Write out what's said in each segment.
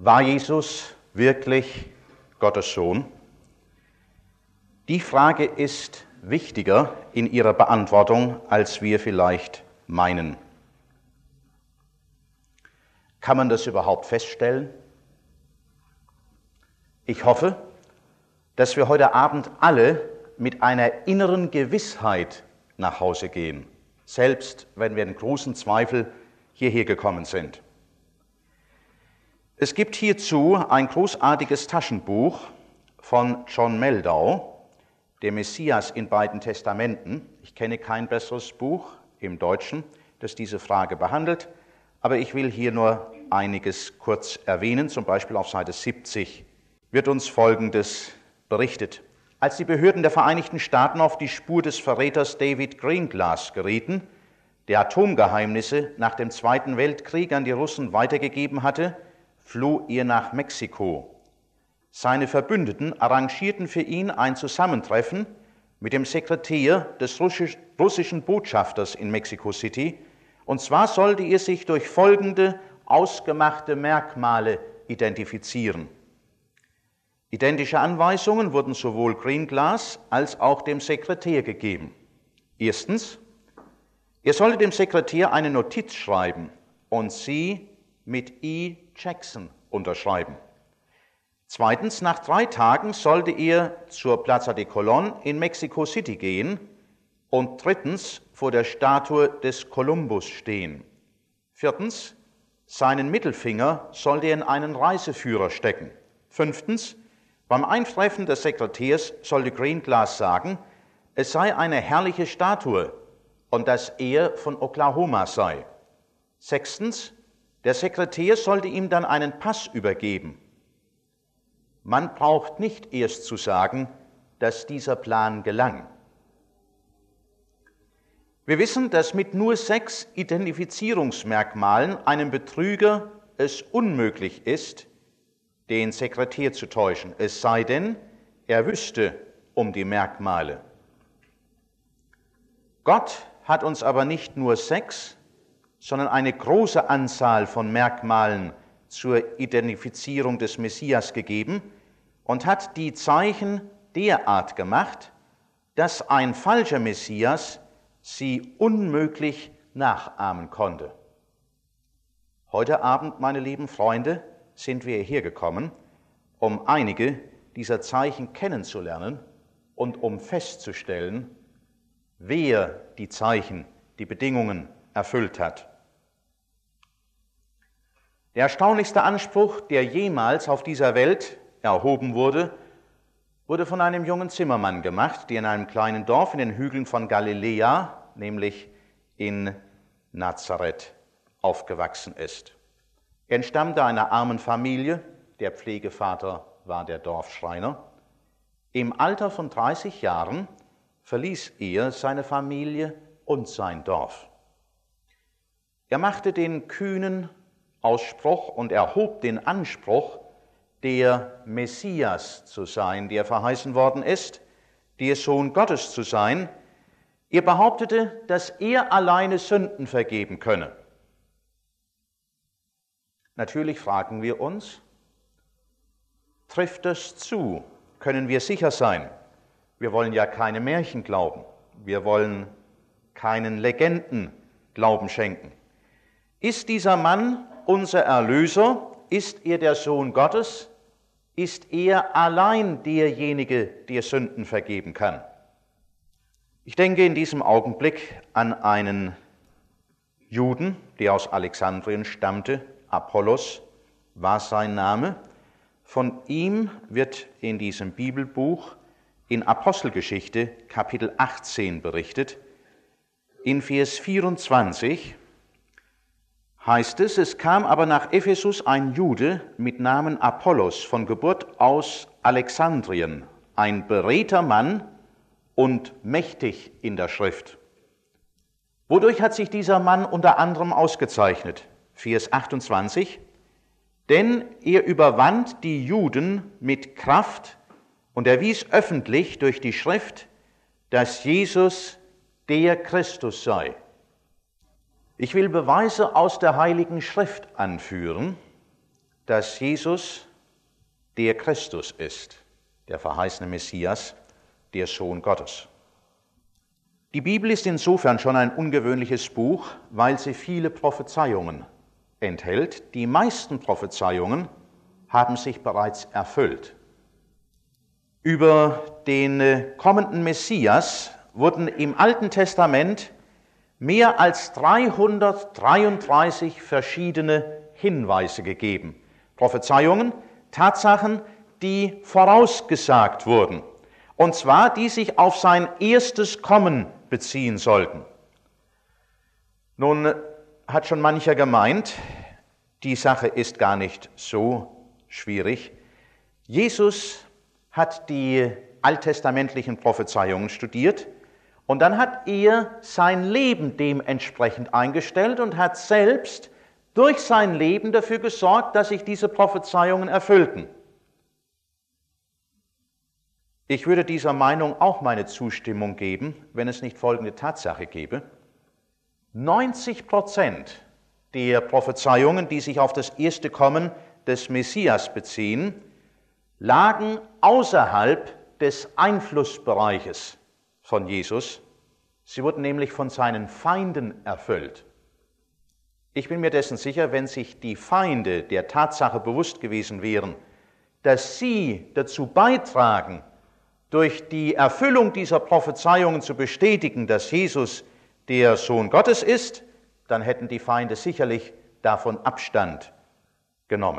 War Jesus wirklich Gottes Sohn? Die Frage ist wichtiger in ihrer Beantwortung, als wir vielleicht meinen. Kann man das überhaupt feststellen? Ich hoffe, dass wir heute Abend alle mit einer inneren Gewissheit nach Hause gehen, selbst wenn wir in großen Zweifel hierher gekommen sind. Es gibt hierzu ein großartiges Taschenbuch von John Meldau, der Messias in beiden Testamenten. Ich kenne kein besseres Buch im Deutschen, das diese Frage behandelt, aber ich will hier nur einiges kurz erwähnen. Zum Beispiel auf Seite 70 wird uns Folgendes berichtet. Als die Behörden der Vereinigten Staaten auf die Spur des Verräters David Greenglass gerieten, der Atomgeheimnisse nach dem Zweiten Weltkrieg an die Russen weitergegeben hatte, floh er nach Mexiko. Seine Verbündeten arrangierten für ihn ein Zusammentreffen mit dem Sekretär des russischen Botschafters in Mexico City, und zwar sollte er sich durch folgende ausgemachte Merkmale identifizieren. Identische Anweisungen wurden sowohl Greenglass als auch dem Sekretär gegeben. Erstens, er sollte dem Sekretär eine Notiz schreiben und sie mit E. Jackson unterschreiben. Zweitens, nach 3 Tagen sollte er zur Plaza de Colón in Mexico City gehen und drittens vor der Statue des Kolumbus stehen. Viertens, seinen Mittelfinger sollte er in einen Reiseführer stecken. Fünftens, beim Eintreffen des Sekretärs sollte Greenglass sagen, es sei eine herrliche Statue und dass er von Oklahoma sei. Sechstens, der Sekretär sollte ihm dann einen Pass übergeben. Man braucht nicht erst zu sagen, dass dieser Plan gelang. Wir wissen, dass mit nur 6 Identifizierungsmerkmalen einem Betrüger es unmöglich ist, den Sekretär zu täuschen, es sei denn, er wüsste um die Merkmale. Gott hat uns aber nicht nur 6, sondern eine große Anzahl von Merkmalen zur Identifizierung des Messias gegeben und hat die Zeichen derart gemacht, dass ein falscher Messias sie unmöglich nachahmen konnte. Heute Abend, meine lieben Freunde, sind wir hierher gekommen, um einige dieser Zeichen kennenzulernen und um festzustellen, wer die Zeichen, die Bedingungen erfüllt hat. Der erstaunlichste Anspruch, der jemals auf dieser Welt erhoben wurde, wurde von einem jungen Zimmermann gemacht, der in einem kleinen Dorf in den Hügeln von Galiläa, nämlich in Nazareth, aufgewachsen ist. Er entstammte einer armen Familie, der Pflegevater war der Dorfschreiner. Im Alter von 30 Jahren verließ er seine Familie und sein Dorf. Er machte den kühnen Ausspruch und erhob den Anspruch, der Messias zu sein, der verheißen worden ist, der Sohn Gottes zu sein. Er behauptete, dass er alleine Sünden vergeben könne. Natürlich fragen wir uns, trifft das zu? Können wir sicher sein? Wir wollen ja keine Märchen glauben. Wir wollen keinen Legenden Glauben schenken. Ist dieser Mann unser Erlöser? Ist er der Sohn Gottes? Ist er allein derjenige, der Sünden vergeben kann? Ich denke in diesem Augenblick an einen Juden, der aus Alexandrien stammte. Apollos war sein Name. Von ihm wird in diesem Bibelbuch in Apostelgeschichte Kapitel 18 berichtet. In Vers 24 heißt es, es kam aber nach Ephesus ein Jude mit Namen Apollos, von Geburt aus Alexandrien, ein beredter Mann und mächtig in der Schrift. Wodurch hat sich dieser Mann unter anderem ausgezeichnet? Vers 28, denn er überwand die Juden mit Kraft und erwies öffentlich durch die Schrift, dass Jesus der Christus sei. Ich will Beweise aus der Heiligen Schrift anführen, dass Jesus der Christus ist, der verheißene Messias, der Sohn Gottes. Die Bibel ist insofern schon ein ungewöhnliches Buch, weil sie viele Prophezeiungen enthält. Die meisten Prophezeiungen haben sich bereits erfüllt. Über den kommenden Messias wurden im Alten Testament mehr als 333 verschiedene Hinweise gegeben. Prophezeiungen, Tatsachen, die vorausgesagt wurden. Und zwar, die sich auf sein erstes Kommen beziehen sollten. Nun hat schon mancher gemeint, die Sache ist gar nicht so schwierig. Jesus hat die alttestamentlichen Prophezeiungen studiert und dann hat er sein Leben dementsprechend eingestellt und hat selbst durch sein Leben dafür gesorgt, dass sich diese Prophezeiungen erfüllten. Ich würde dieser Meinung auch meine Zustimmung geben, wenn es nicht folgende Tatsache gäbe. 90% der Prophezeiungen, die sich auf das erste Kommen des Messias beziehen, lagen außerhalb des Einflussbereiches von Jesus. Sie wurden nämlich von seinen Feinden erfüllt. Ich bin mir dessen sicher, wenn sich die Feinde der Tatsache bewusst gewesen wären, dass sie dazu beitragen, durch die Erfüllung dieser Prophezeiungen zu bestätigen, dass Jesus der Sohn Gottes ist, dann hätten die Feinde sicherlich davon Abstand genommen.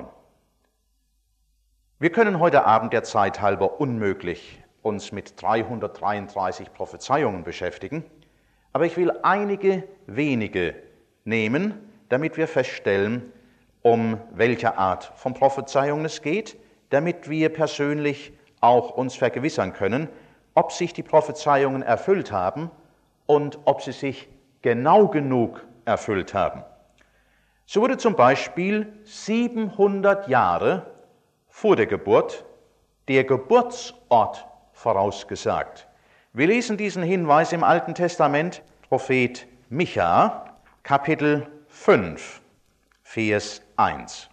Wir können heute Abend der Zeit halber unmöglich uns mit 333 Prophezeiungen beschäftigen, aber ich will einige wenige nehmen, damit wir feststellen, um welche Art von Prophezeiungen es geht, damit wir persönlich auch uns vergewissern können, ob sich die Prophezeiungen erfüllt haben und ob sie sich genau genug erfüllt haben. So wurde zum Beispiel 700 Jahre vor der Geburt der Geburtsort vorausgesagt. Wir lesen diesen Hinweis im Alten Testament, Prophet Micha, Kapitel 5, Vers 1.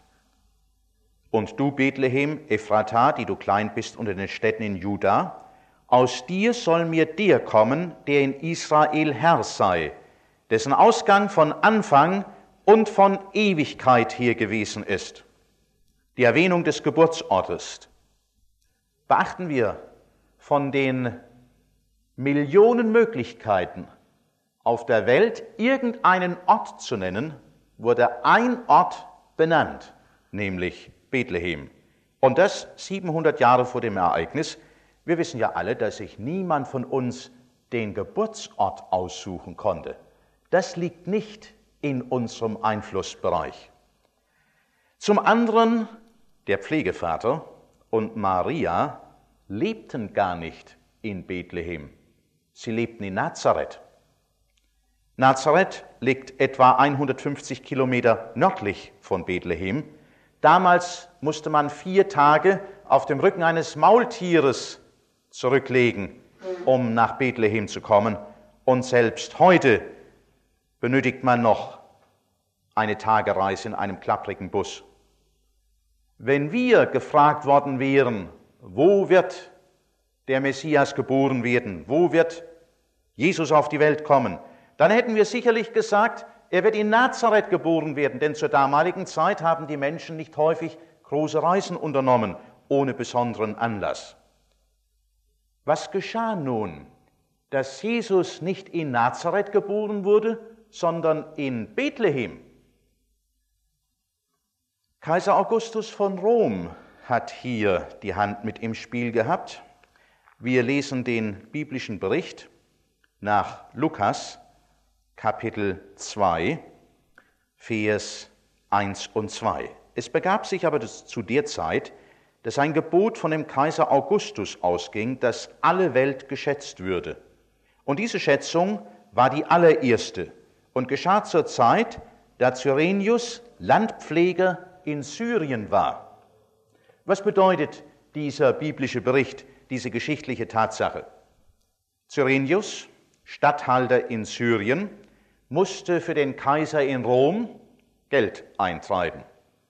Und du, Bethlehem, Ephrata, die du klein bist unter den Städten in Juda, aus dir soll mir der kommen, der in Israel Herr sei, dessen Ausgang von Anfang und von Ewigkeit her gewesen ist. Die Erwähnung des Geburtsortes. Beachten wir, von den Millionen Möglichkeiten, auf der Welt irgendeinen Ort zu nennen, wurde ein Ort benannt, nämlich Bethlehem. Und das 700 Jahre vor dem Ereignis. Wir wissen ja alle, dass sich niemand von uns den Geburtsort aussuchen konnte. Das liegt nicht in unserem Einflussbereich. Zum anderen, der Pflegevater und Maria lebten gar nicht in Bethlehem. Sie lebten in Nazareth. Nazareth liegt etwa 150 Kilometer nördlich von Bethlehem. Damals musste man 4 Tage auf dem Rücken eines Maultieres zurücklegen, um nach Bethlehem zu kommen. Und selbst heute benötigt man noch eine Tagereise in einem klapprigen Bus. Wenn wir gefragt worden wären, wo wird der Messias geboren werden, wo wird Jesus auf die Welt kommen, dann hätten wir sicherlich gesagt, er wird in Nazareth geboren werden, denn zur damaligen Zeit haben die Menschen nicht häufig große Reisen unternommen, ohne besonderen Anlass. Was geschah nun, dass Jesus nicht in Nazareth geboren wurde, sondern in Bethlehem? Kaiser Augustus von Rom hat hier die Hand mit im Spiel gehabt. Wir lesen den biblischen Bericht nach Lukas, Kapitel 2, Vers 1 und 2. Es begab sich aber zu der Zeit, dass ein Gebot von dem Kaiser Augustus ausging, dass alle Welt geschätzt würde. Und diese Schätzung war die allererste und geschah zur Zeit, da Cyrenius Landpfleger in Syrien war. Was bedeutet dieser biblische Bericht, diese geschichtliche Tatsache? Cyrenius, Statthalter in Syrien, musste für den Kaiser in Rom Geld eintreiben.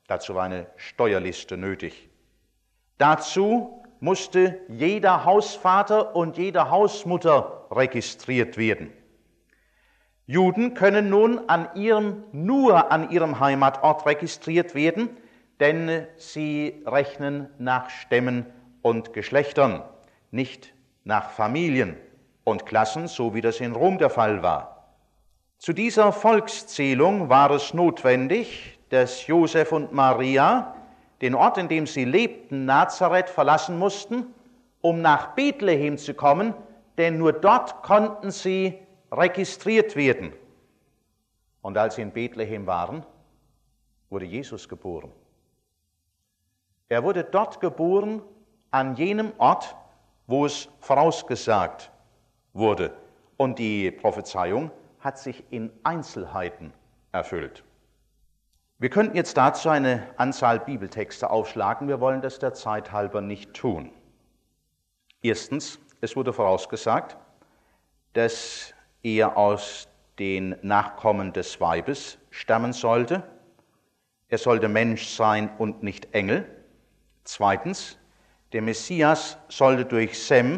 Dazu war eine Steuerliste nötig. Dazu musste jeder Hausvater und jede Hausmutter registriert werden. Juden können nun nur an ihrem Heimatort registriert werden, denn sie rechnen nach Stämmen und Geschlechtern, nicht nach Familien und Klassen, so wie das in Rom der Fall war. Zu dieser Volkszählung war es notwendig, dass Josef und Maria den Ort, in dem sie lebten, Nazareth, verlassen mussten, um nach Bethlehem zu kommen, denn nur dort konnten sie registriert werden. Und als sie in Bethlehem waren, wurde Jesus geboren. Er wurde dort geboren, an jenem Ort, wo es vorausgesagt wurde. Und die Prophezeiung hat sich in Einzelheiten erfüllt. Wir könnten jetzt dazu eine Anzahl Bibeltexte aufschlagen, wir wollen das der Zeit halber nicht tun. Erstens, es wurde vorausgesagt, dass er aus den Nachkommen des Weibes stammen sollte. Er sollte Mensch sein und nicht Engel. Zweitens, der Messias sollte durch Sem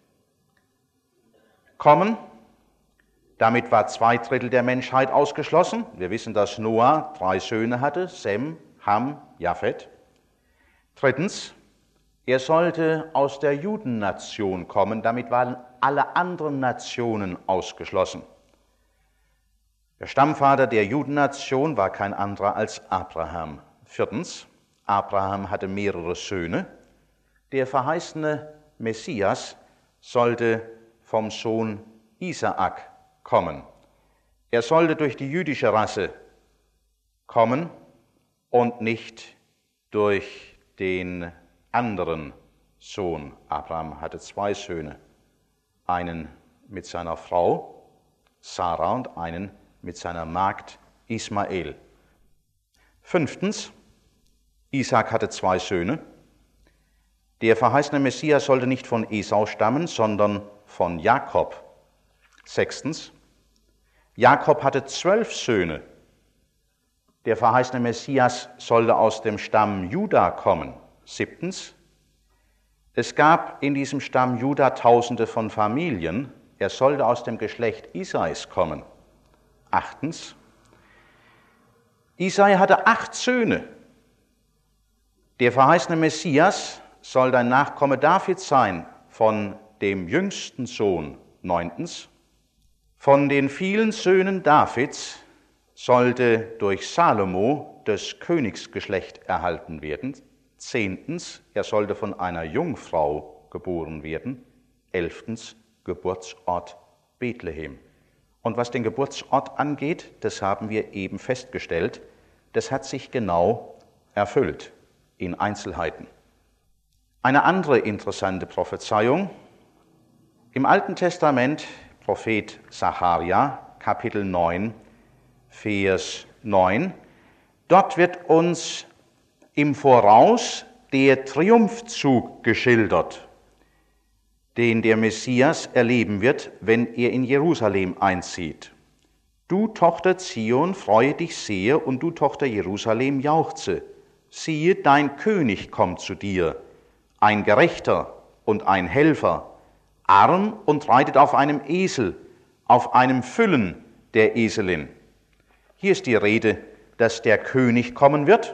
kommen. Damit war 2/3 der Menschheit ausgeschlossen. Wir wissen, dass Noah 3 Söhne hatte, Sem, Ham, Japhet. Drittens, er sollte aus der Judennation kommen. Damit waren alle anderen Nationen ausgeschlossen. Der Stammvater der Judennation war kein anderer als Abraham. Viertens, Abraham hatte mehrere Söhne. Der verheißene Messias sollte vom Sohn Isaak kommen. Er sollte durch die jüdische Rasse kommen und nicht durch den anderen Sohn. Abraham hatte 2 Söhne, einen mit seiner Frau Sarah und einen mit seiner Magd Ismael. Fünftens, Isaak hatte 2 Söhne. Der verheißene Messias sollte nicht von Esau stammen, sondern von Jakob. Sechstens, Jakob hatte 12 Söhne. Der verheißene Messias sollte aus dem Stamm Juda kommen. Siebtens, es gab in diesem Stamm Juda Tausende von Familien. Er sollte aus dem Geschlecht Isais kommen. Achtens, Isai hatte 8 Söhne. Der verheißene Messias sollte ein Nachkomme Davids sein, von dem jüngsten Sohn. Neuntens, von den vielen Söhnen Davids sollte durch Salomo das Königsgeschlecht erhalten werden. Zehntens, er sollte von einer Jungfrau geboren werden. 11. Geburtsort Bethlehem. Und was den Geburtsort angeht, das haben wir eben festgestellt, das hat sich genau erfüllt in Einzelheiten. Eine andere interessante Prophezeiung im Alten Testament, Prophet Sacharja, Kapitel 9, Vers 9. Dort wird uns im Voraus der Triumphzug geschildert, den der Messias erleben wird, wenn er in Jerusalem einzieht. Du, Tochter Zion, freue dich sehr, und du, Tochter Jerusalem, jauchze. Siehe, dein König kommt zu dir, ein Gerechter und ein Helfer, arm und reitet auf einem Esel, auf einem Füllen der Eselin. Hier ist die Rede, dass der König kommen wird.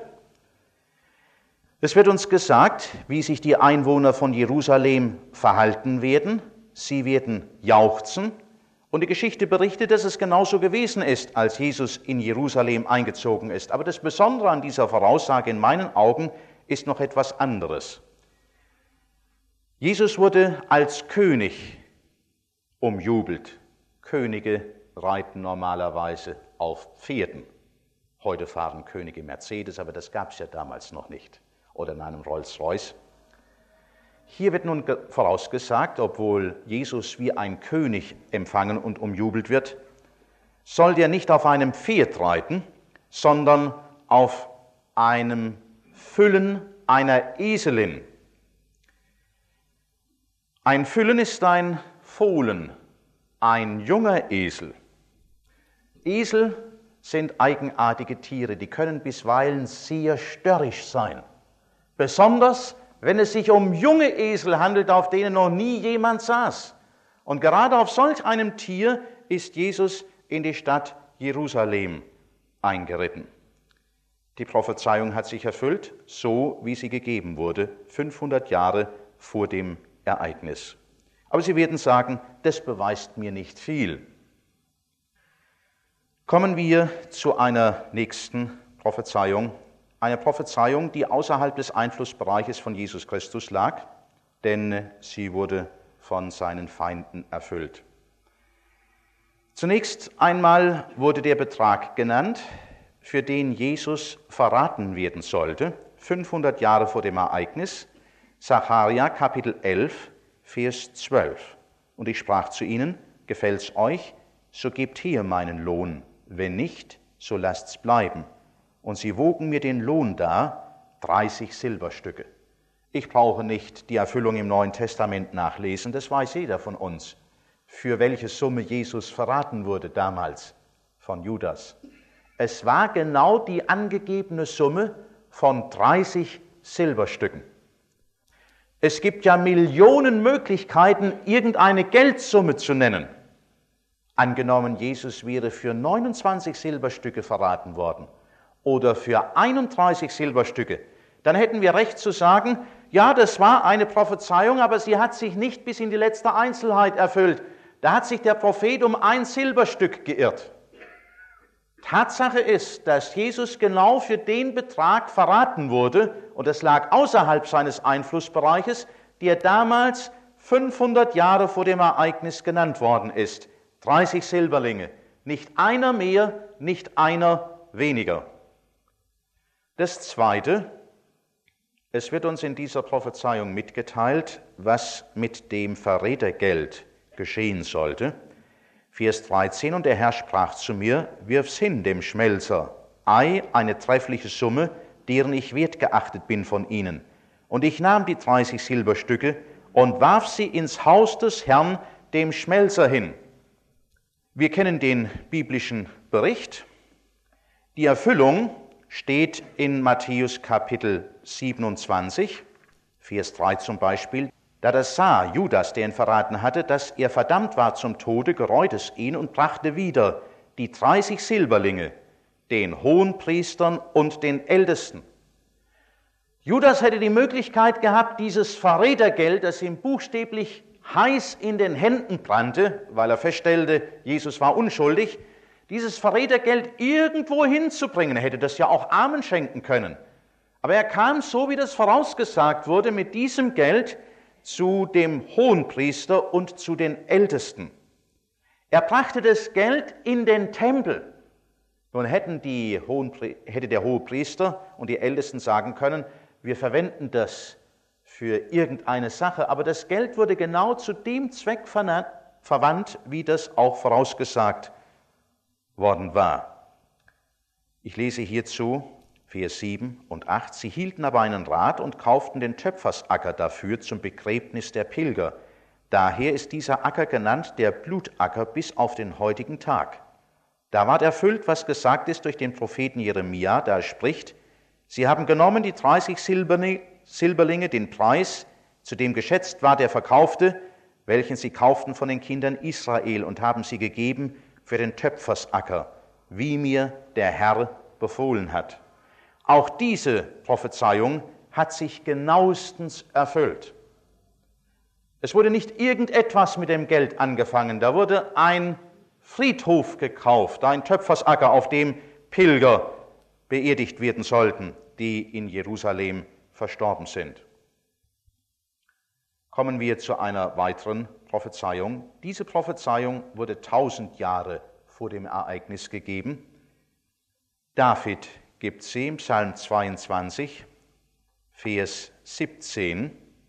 Es wird uns gesagt, wie sich die Einwohner von Jerusalem verhalten werden. Sie werden jauchzen. Und die Geschichte berichtet, dass es genauso gewesen ist, als Jesus in Jerusalem eingezogen ist. Aber das Besondere an dieser Voraussage in meinen Augen ist noch etwas anderes. Jesus wurde als König umjubelt. Könige reiten normalerweise auf Pferden. Heute fahren Könige Mercedes, aber das gab es ja damals noch nicht. Oder in einem Rolls-Royce. Hier wird nun vorausgesagt, obwohl Jesus wie ein König empfangen und umjubelt wird, soll der nicht auf einem Pferd reiten, sondern auf einem Füllen einer Eselin. Ein Füllen ist ein Fohlen, ein junger Esel. Esel sind eigenartige Tiere, die können bisweilen sehr störrisch sein. Besonders, wenn es sich um junge Esel handelt, auf denen noch nie jemand saß. Und gerade auf solch einem Tier ist Jesus in die Stadt Jerusalem eingeritten. Die Prophezeiung hat sich erfüllt, so wie sie gegeben wurde, 500 Jahre vor dem Ereignis. Aber Sie werden sagen, das beweist mir nicht viel. Kommen wir zu einer nächsten Prophezeiung. Eine Prophezeiung, die außerhalb des Einflussbereiches von Jesus Christus lag, denn sie wurde von seinen Feinden erfüllt. Zunächst einmal wurde der Betrag genannt, für den Jesus verraten werden sollte, 500 Jahre vor dem Ereignis, Sacharja Kapitel 11, Vers 12. Und ich sprach zu ihnen, gefällt's euch, so gebt hier meinen Lohn, wenn nicht, so lasst's bleiben. Und sie wogen mir den Lohn dar, 30 Silberstücke. Ich brauche nicht die Erfüllung im Neuen Testament nachlesen, das weiß jeder von uns, für welche Summe Jesus verraten wurde damals von Judas. Es war genau die angegebene Summe von 30 Silberstücken. Es gibt ja Millionen Möglichkeiten, irgendeine Geldsumme zu nennen. Angenommen, Jesus wäre für 29 Silberstücke verraten worden oder für 31 Silberstücke, dann hätten wir Recht zu sagen, ja, das war eine Prophezeiung, aber sie hat sich nicht bis in die letzte Einzelheit erfüllt. Da hat sich der Prophet um ein Silberstück geirrt. Tatsache ist, dass Jesus genau für den Betrag verraten wurde, und es lag außerhalb seines Einflussbereiches, der damals 500 Jahre vor dem Ereignis genannt worden ist. 30 Silberlinge, nicht einer mehr, nicht einer weniger. Das Zweite, es wird uns in dieser Prophezeiung mitgeteilt, was mit dem Verrätergeld geschehen sollte. Vers 13, und der Herr sprach zu mir, wirf's hin dem Schmelzer, eine treffliche Summe, deren ich wert geachtet bin von ihnen. Und ich nahm die 30 Silberstücke und warf sie ins Haus des Herrn, dem Schmelzer, hin. Wir kennen den biblischen Bericht. Die Erfüllung steht in Matthäus Kapitel 27, Vers 3 zum Beispiel. Da das sah Judas, der ihn verraten hatte, dass er verdammt war zum Tode, gereut es ihn und brachte wieder die 30 Silberlinge den Hohenpriestern und den Ältesten. Judas hätte die Möglichkeit gehabt, dieses Verrätergeld, das ihm buchstäblich heiß in den Händen brannte, weil er feststellte, Jesus war unschuldig, dieses Verrätergeld irgendwo hinzubringen. Er hätte das ja auch Armen schenken können. Aber er kam, so wie das vorausgesagt wurde, mit diesem Geld zu dem Hohenpriester und zu den Ältesten. Er brachte das Geld in den Tempel. Nun hätte der Hohepriester und die Ältesten sagen können, wir verwenden das für irgendeine Sache, aber das Geld wurde genau zu dem Zweck verwandt, wie das auch vorausgesagt worden war. Ich lese hierzu Vers 7 und 8. Sie hielten aber einen Rat und kauften den Töpfersacker dafür zum Begräbnis der Pilger. Daher ist dieser Acker genannt der Blutacker bis auf den heutigen Tag. Da ward erfüllt, was gesagt ist durch den Propheten Jeremia, da er spricht, sie haben genommen die 30 Silberlinge, den Preis, zu dem geschätzt war der Verkaufte, welchen sie kauften von den Kindern Israel, und haben sie gegeben für den Töpfersacker, wie mir der Herr befohlen hat. Auch diese Prophezeiung hat sich genauestens erfüllt. Es wurde nicht irgendetwas mit dem Geld angefangen, da wurde ein Friedhof gekauft, ein Töpfersacker, auf dem Pilger beerdigt werden sollten, die in Jerusalem verstorben sind. Kommen wir zu einer weiteren Prophezeiung. Diese Prophezeiung wurde 1000 Jahre vor dem Ereignis gegeben. David gibt sie im Psalm 22, Vers 17.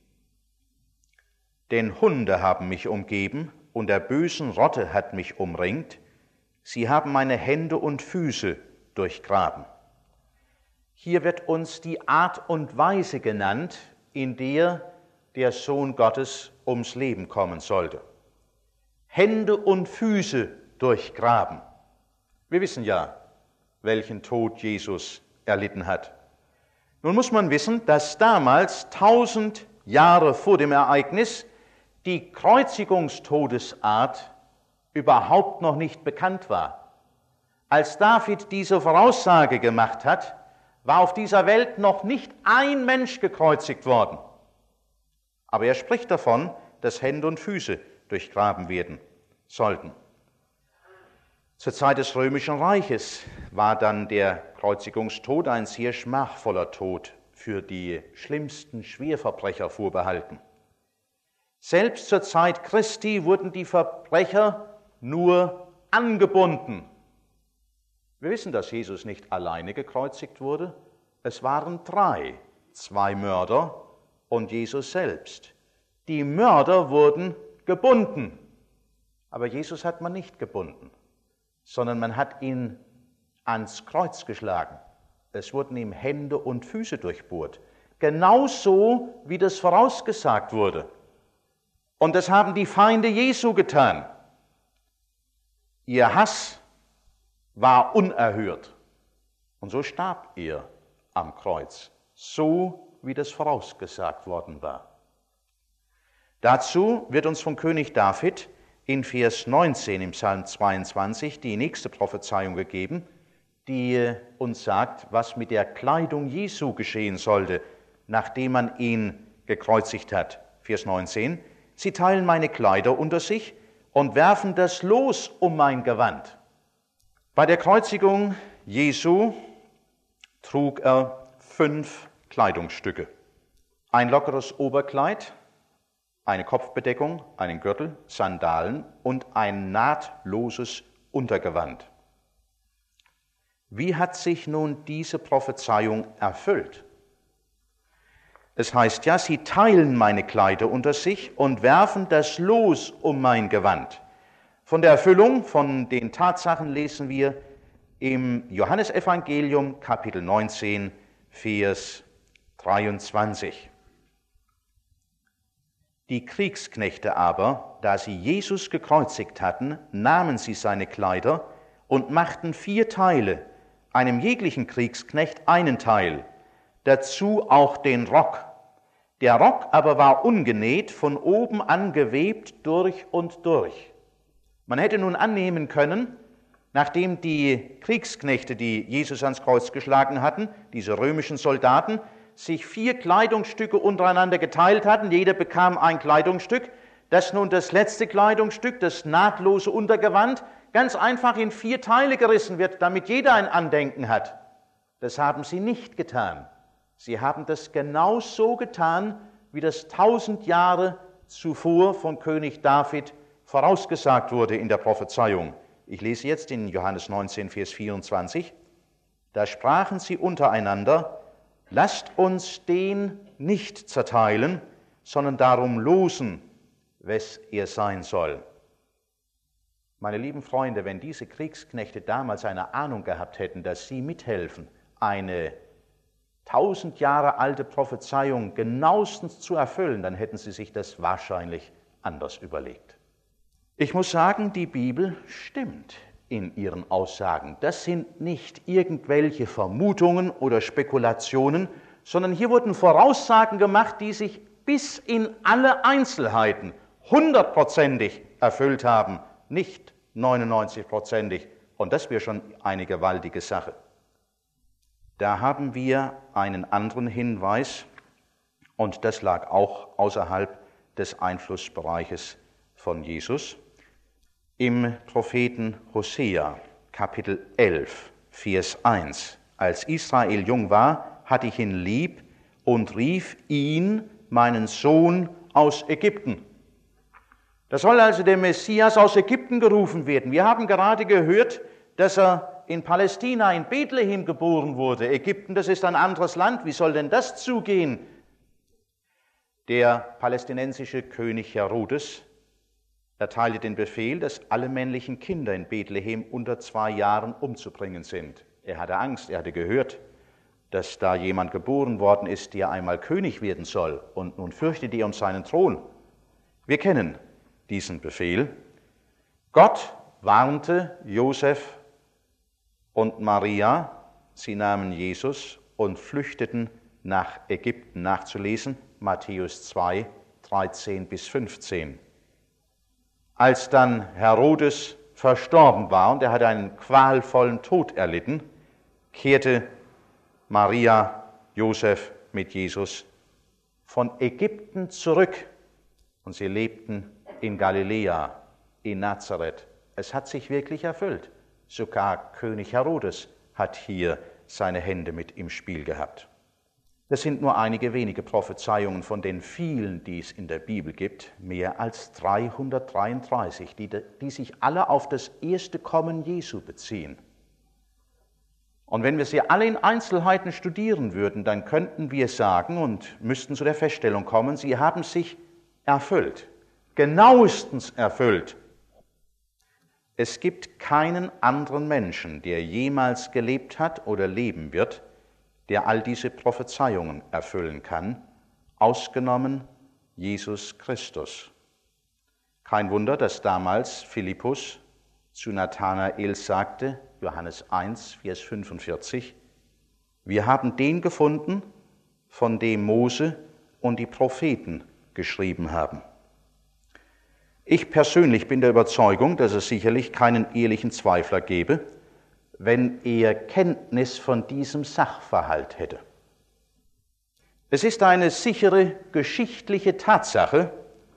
Denn Hunde haben mich umgeben und der bösen Rotte hat mich umringt. Sie haben meine Hände und Füße durchgraben. Hier wird uns die Art und Weise genannt, in der der Sohn Gottes ums Leben kommen sollte. Hände und Füße durchgraben. Wir wissen ja, welchen Tod Jesus erlitten hat. Nun muss man wissen, dass damals, 1000 Jahre vor dem Ereignis, die Kreuzigungstodesart überhaupt noch nicht bekannt war. Als David diese Voraussage gemacht hat, war auf dieser Welt noch nicht ein Mensch gekreuzigt worden. Aber er spricht davon, dass Hände und Füße durchgraben werden sollten. Zur Zeit des Römischen Reiches war dann der Kreuzigungstod ein sehr schmachvoller Tod für die schlimmsten Schwerverbrecher vorbehalten. Selbst zur Zeit Christi wurden die Verbrecher nur angebunden. Wir wissen, dass Jesus nicht alleine gekreuzigt wurde. Es waren 3, 2 Mörder und Jesus selbst. Die Mörder wurden gebunden, aber Jesus hat man nicht gebunden, sondern man hat ihn ans Kreuz geschlagen. Es wurden ihm Hände und Füße durchbohrt, genauso wie das vorausgesagt wurde. Und das haben die Feinde Jesu getan. Ihr Hass war unerhört. Und so starb er am Kreuz, so wie das vorausgesagt worden war. Dazu wird uns von König David in Vers 19 im Psalm 22 die nächste Prophezeiung gegeben, die uns sagt, was mit der Kleidung Jesu geschehen sollte, nachdem man ihn gekreuzigt hat. Vers 19: Sie teilen meine Kleider unter sich und werfen das Los um mein Gewand. Bei der Kreuzigung Jesu trug er 5 Kleidungsstücke. Ein lockeres Oberkleid, eine Kopfbedeckung, einen Gürtel, Sandalen und ein nahtloses Untergewand. Wie hat sich nun diese Prophezeiung erfüllt? Es heißt ja, sie teilen meine Kleider unter sich und werfen das Los um mein Gewand. Von der Erfüllung, von den Tatsachen lesen wir im Johannesevangelium, Kapitel 19, Vers 23. Die Kriegsknechte aber, da sie Jesus gekreuzigt hatten, nahmen sie seine Kleider und machten 4 Teile, einem jeglichen Kriegsknecht einen Teil, dazu auch den Rock. Der Rock aber war ungenäht, von oben an gewebt durch und durch. Man hätte nun annehmen können, nachdem die Kriegsknechte, die Jesus ans Kreuz geschlagen hatten, diese römischen Soldaten, sich 4 Kleidungsstücke untereinander geteilt hatten, jeder bekam ein Kleidungsstück, dass nun das letzte Kleidungsstück, das nahtlose Untergewand, ganz einfach in 4 Teile gerissen wird, damit jeder ein Andenken hat. Das haben sie nicht getan. Sie haben das genau so getan, wie das 1000 Jahre zuvor von König David vorausgesagt wurde in der Prophezeiung. Ich lese jetzt in Johannes 19, Vers 24. Da sprachen sie untereinander: Lasst uns den nicht zerteilen, sondern darum losen, wes er sein soll. Meine lieben Freunde, wenn diese Kriegsknechte damals eine Ahnung gehabt hätten, dass sie mithelfen, eine 1000 Jahre alte Prophezeiung genauestens zu erfüllen, dann hätten sie sich das wahrscheinlich anders überlegt. Ich muss sagen, die Bibel stimmt in ihren Aussagen. Das sind nicht irgendwelche Vermutungen oder Spekulationen, sondern hier wurden Voraussagen gemacht, die sich bis in alle Einzelheiten 100%ig erfüllt haben, nicht 99%ig. Und das wäre schon eine gewaltige Sache. Da haben wir einen anderen Hinweis, und das lag auch außerhalb des Einflussbereiches von Jesus. Im Propheten Hosea, Kapitel 11, Vers 1. Als Israel jung war, hatte ich ihn lieb und rief ihn, meinen Sohn, aus Ägypten. Da soll also der Messias aus Ägypten gerufen werden. Wir haben gerade gehört, dass er in Palästina, in Bethlehem geboren wurde. Ägypten, das ist ein anderes Land. Wie soll denn das zugehen? Der palästinensische König Herodes erteilte den Befehl, dass alle männlichen Kinder in Bethlehem unter 2 Jahren umzubringen sind. Er hatte Angst, er hatte gehört, dass da jemand geboren worden ist, der einmal König werden soll, und nun fürchtet er um seinen Thron. Wir kennen diesen Befehl. Gott warnte Josef und Maria, sie nahmen Jesus und flüchteten nach Ägypten, nachzulesen, Matthäus 2, 13 bis 15. Als dann Herodes verstorben war und er hatte einen qualvollen Tod erlitten, kehrte Maria, Josef mit Jesus von Ägypten zurück und sie lebten in Galiläa, in Nazareth. Es hat sich wirklich erfüllt. Sogar König Herodes hat hier seine Hände mit im Spiel gehabt. Das sind nur einige wenige Prophezeiungen von den vielen, die es in der Bibel gibt, mehr als 333, die sich alle auf das erste Kommen Jesu beziehen. Und wenn wir sie alle in Einzelheiten studieren würden, dann könnten wir sagen und müssten zu der Feststellung kommen, sie haben sich erfüllt, genauestens erfüllt. Es gibt keinen anderen Menschen, der jemals gelebt hat oder leben wird, der all diese Prophezeiungen erfüllen kann, ausgenommen Jesus Christus. Kein Wunder, dass damals Philippus zu Nathanael sagte, Johannes 1, Vers 45, wir haben den gefunden, von dem Mose und die Propheten geschrieben haben. Ich persönlich bin der Überzeugung, dass es sicherlich keinen ehrlichen Zweifler gäbe, wenn er Kenntnis von diesem Sachverhalt hätte. Es ist eine sichere geschichtliche Tatsache,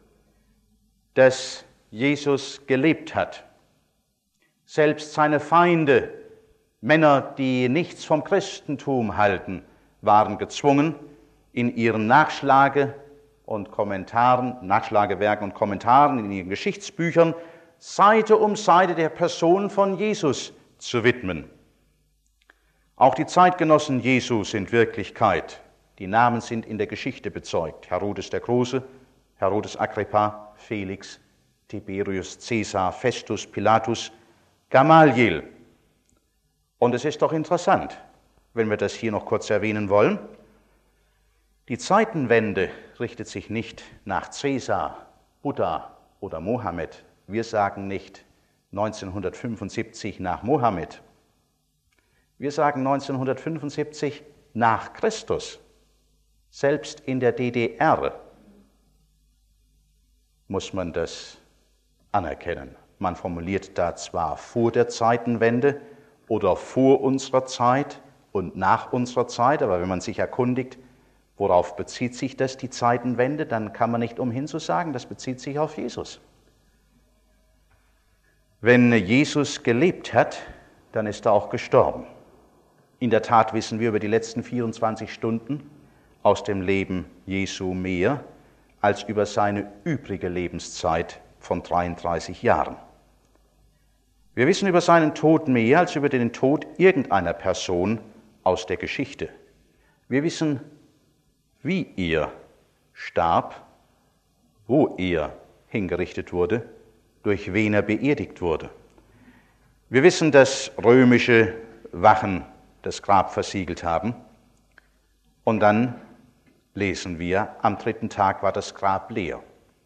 dass Jesus gelebt hat. Selbst seine Feinde, Männer, die nichts vom Christentum halten, waren gezwungen, in ihren Nachschlagewerken und Kommentaren, in ihren Geschichtsbüchern Seite um Seite der Person von Jesus zu widmen. Auch die Zeitgenossen Jesu sind Wirklichkeit. Die Namen sind in der Geschichte bezeugt. Herodes der Große, Herodes Agrippa, Felix, Tiberius Caesar, Festus, Pilatus, Gamaliel. Und es ist doch interessant, wenn wir das hier noch kurz erwähnen wollen. Die Zeitenwende richtet sich nicht nach Caesar, Buddha oder Mohammed. Wir sagen nicht 1975 nach Mohammed. Wir sagen 1975 nach Christus. Selbst in der DDR muss man das anerkennen. Man formuliert da zwar vor der Zeitenwende oder vor unserer Zeit und nach unserer Zeit, aber wenn man sich erkundigt, worauf bezieht sich das, die Zeitenwende, dann kann man nicht umhin zu sagen, das bezieht sich auf Jesus. Wenn Jesus gelebt hat, dann ist er auch gestorben. In der Tat wissen wir über die letzten 24 Stunden aus dem Leben Jesu mehr als über seine übrige Lebenszeit von 33 Jahren. Wir wissen über seinen Tod mehr als über den Tod irgendeiner Person aus der Geschichte. Wir wissen, wie er starb, wo er hingerichtet wurde, durch wen er beerdigt wurde. Wir wissen, dass römische Wachen das Grab versiegelt haben. Und dann lesen wir, am 3. Tag war das Grab leer.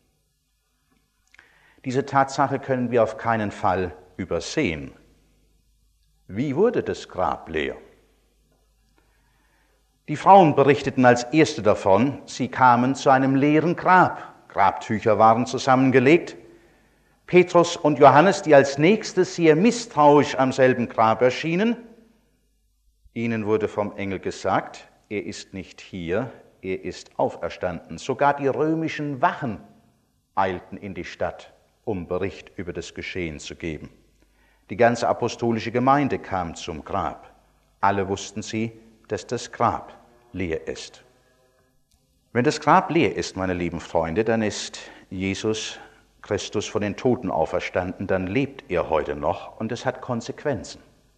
Diese Tatsache können wir auf keinen Fall übersehen. Wie wurde das Grab leer? Die Frauen berichteten als erste davon, sie kamen zu einem leeren Grab. Grabtücher waren zusammengelegt. Petrus und Johannes, die als nächstes sehr misstrauisch am selben Grab erschienen, ihnen wurde vom Engel gesagt, er ist nicht hier, er ist auferstanden. Sogar die römischen Wachen eilten in die Stadt, um Bericht über das Geschehen zu geben. Die ganze apostolische Gemeinde kam zum Grab. Alle wussten sie, dass das Grab leer ist. Wenn das Grab leer ist, meine lieben Freunde, dann ist Jesus Christus von den Toten auferstanden, dann lebt er heute noch und es hat Konsequenzen.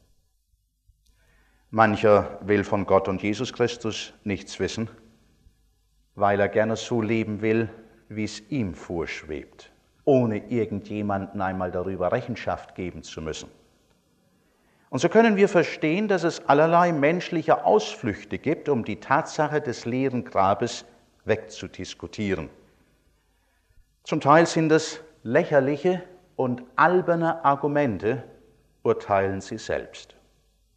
Mancher will von Gott und Jesus Christus nichts wissen, weil er gerne so leben will, wie es ihm vorschwebt, ohne irgendjemanden einmal darüber Rechenschaft geben zu müssen. Und so können wir verstehen, dass es allerlei menschliche Ausflüchte gibt, um die Tatsache des leeren Grabes wegzudiskutieren. Zum Teil sind es lächerliche und alberne Argumente, urteilen Sie selbst.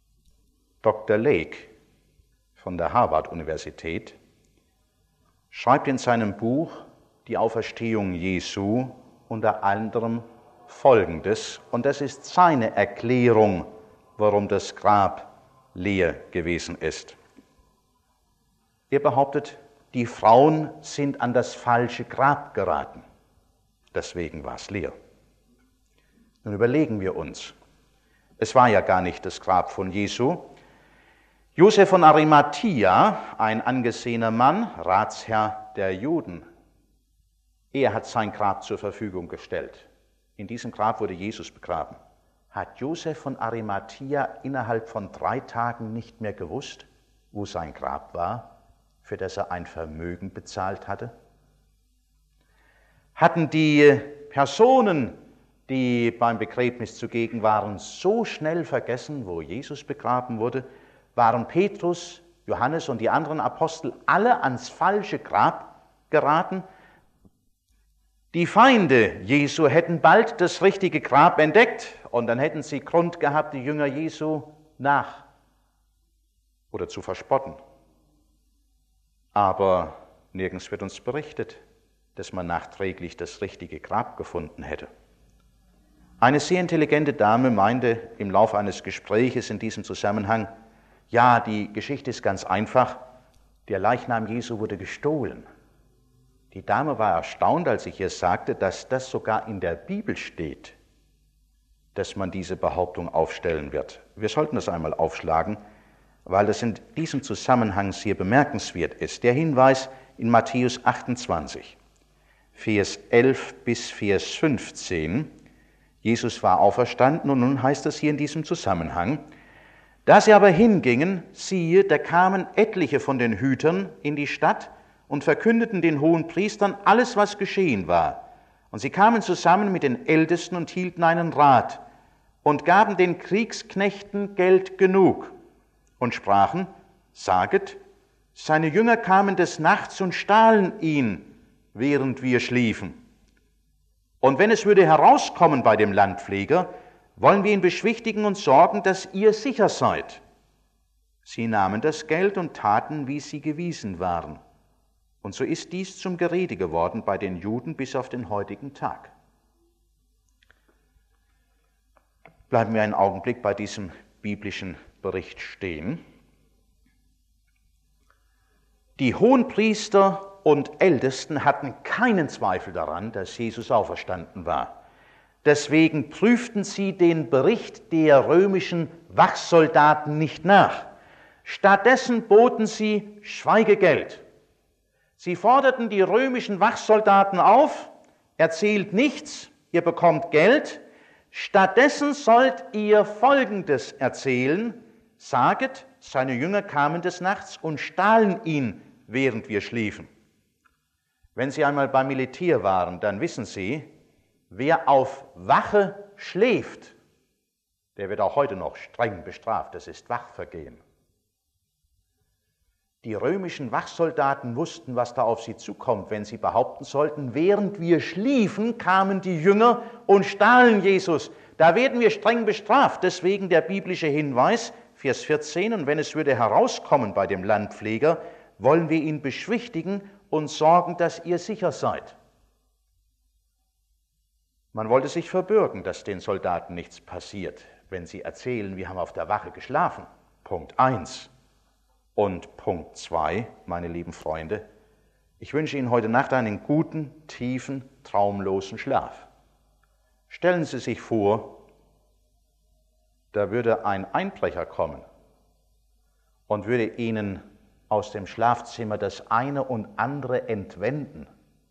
Dr. Lake von der Harvard-Universität schreibt in seinem Buch Die Auferstehung Jesu unter anderem Folgendes, und das ist seine Erklärung, warum das Grab leer gewesen ist. Er behauptet, die Frauen sind an das falsche Grab geraten. Deswegen war es leer. Nun überlegen wir uns, es war ja gar nicht das Grab von Jesu. Josef von Arimathia, ein angesehener Mann, Ratsherr der Juden, er hat sein Grab zur Verfügung gestellt. In diesem Grab wurde Jesus begraben. Hat Josef von Arimathia innerhalb von 3 Tagen nicht mehr gewusst, wo sein Grab war, für das er ein Vermögen bezahlt hatte? Hatten die Personen, die beim Begräbnis zugegen waren, so schnell vergessen, wo Jesus begraben wurde? Waren Petrus, Johannes und die anderen Apostel alle ans falsche Grab geraten? Die Feinde Jesu hätten bald das richtige Grab entdeckt und dann hätten sie Grund gehabt, die Jünger Jesu oder zu verspotten. Aber nirgends wird uns berichtet, dass man nachträglich das richtige Grab gefunden hätte. Eine sehr intelligente Dame meinte im Laufe eines Gespräches in diesem Zusammenhang, ja, die Geschichte ist ganz einfach, der Leichnam Jesu wurde gestohlen. Die Dame war erstaunt, als ich ihr sagte, dass das sogar in der Bibel steht, dass man diese Behauptung aufstellen wird. Wir sollten das einmal aufschlagen, weil das in diesem Zusammenhang sehr bemerkenswert ist. Der Hinweis in Matthäus 28, Vers 11 bis Vers 15. Jesus war auferstanden und nun heißt es hier in diesem Zusammenhang, da sie aber hingingen, siehe, da kamen etliche von den Hütern in die Stadt und verkündeten den Hohenpriestern alles, was geschehen war. Und sie kamen zusammen mit den Ältesten und hielten einen Rat und gaben den Kriegsknechten Geld genug und sprachen, saget, seine Jünger kamen des Nachts und stahlen ihn, während wir schliefen. Und wenn es würde herauskommen bei dem Landpfleger, wollen wir ihn beschwichtigen und sorgen, dass ihr sicher seid. Sie nahmen das Geld und taten, wie sie gewiesen waren. Und so ist dies zum Gerede geworden bei den Juden bis auf den heutigen Tag. Bleiben wir einen Augenblick bei diesem biblischen Bericht stehen. Die Hohenpriester und Ältesten hatten keinen Zweifel daran, dass Jesus auferstanden war. Deswegen prüften sie den Bericht der römischen Wachsoldaten nicht nach. Stattdessen boten sie Schweigegeld. Sie forderten die römischen Wachsoldaten auf, erzählt nichts, ihr bekommt Geld, stattdessen sollt ihr Folgendes erzählen, saget, seine Jünger kamen des Nachts und stahlen ihn, während wir schliefen. Wenn Sie einmal beim Militär waren, dann wissen Sie, wer auf Wache schläft, der wird auch heute noch streng bestraft, das ist Wachvergehen. Die römischen Wachsoldaten wussten, was da auf sie zukommt, wenn sie behaupten sollten, während wir schliefen, kamen die Jünger und stahlen Jesus. Da werden wir streng bestraft. Deswegen der biblische Hinweis, Vers 14, und wenn es würde herauskommen bei dem Landpfleger, wollen wir ihn beschwichtigen und sorgen, dass ihr sicher seid. Man wollte sich verbürgen, dass den Soldaten nichts passiert, wenn sie erzählen, wir haben auf der Wache geschlafen. Punkt 1. Und Punkt 2, meine lieben Freunde, ich wünsche Ihnen heute Nacht einen guten, tiefen, traumlosen Schlaf. Stellen Sie sich vor, da würde ein Einbrecher kommen und würde Ihnen aus dem Schlafzimmer das eine und andere entwenden.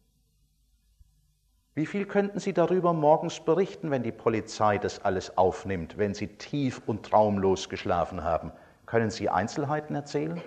Wie viel könnten Sie darüber morgens berichten, wenn die Polizei das alles aufnimmt, wenn Sie tief und traumlos geschlafen haben? Können Sie Einzelheiten erzählen?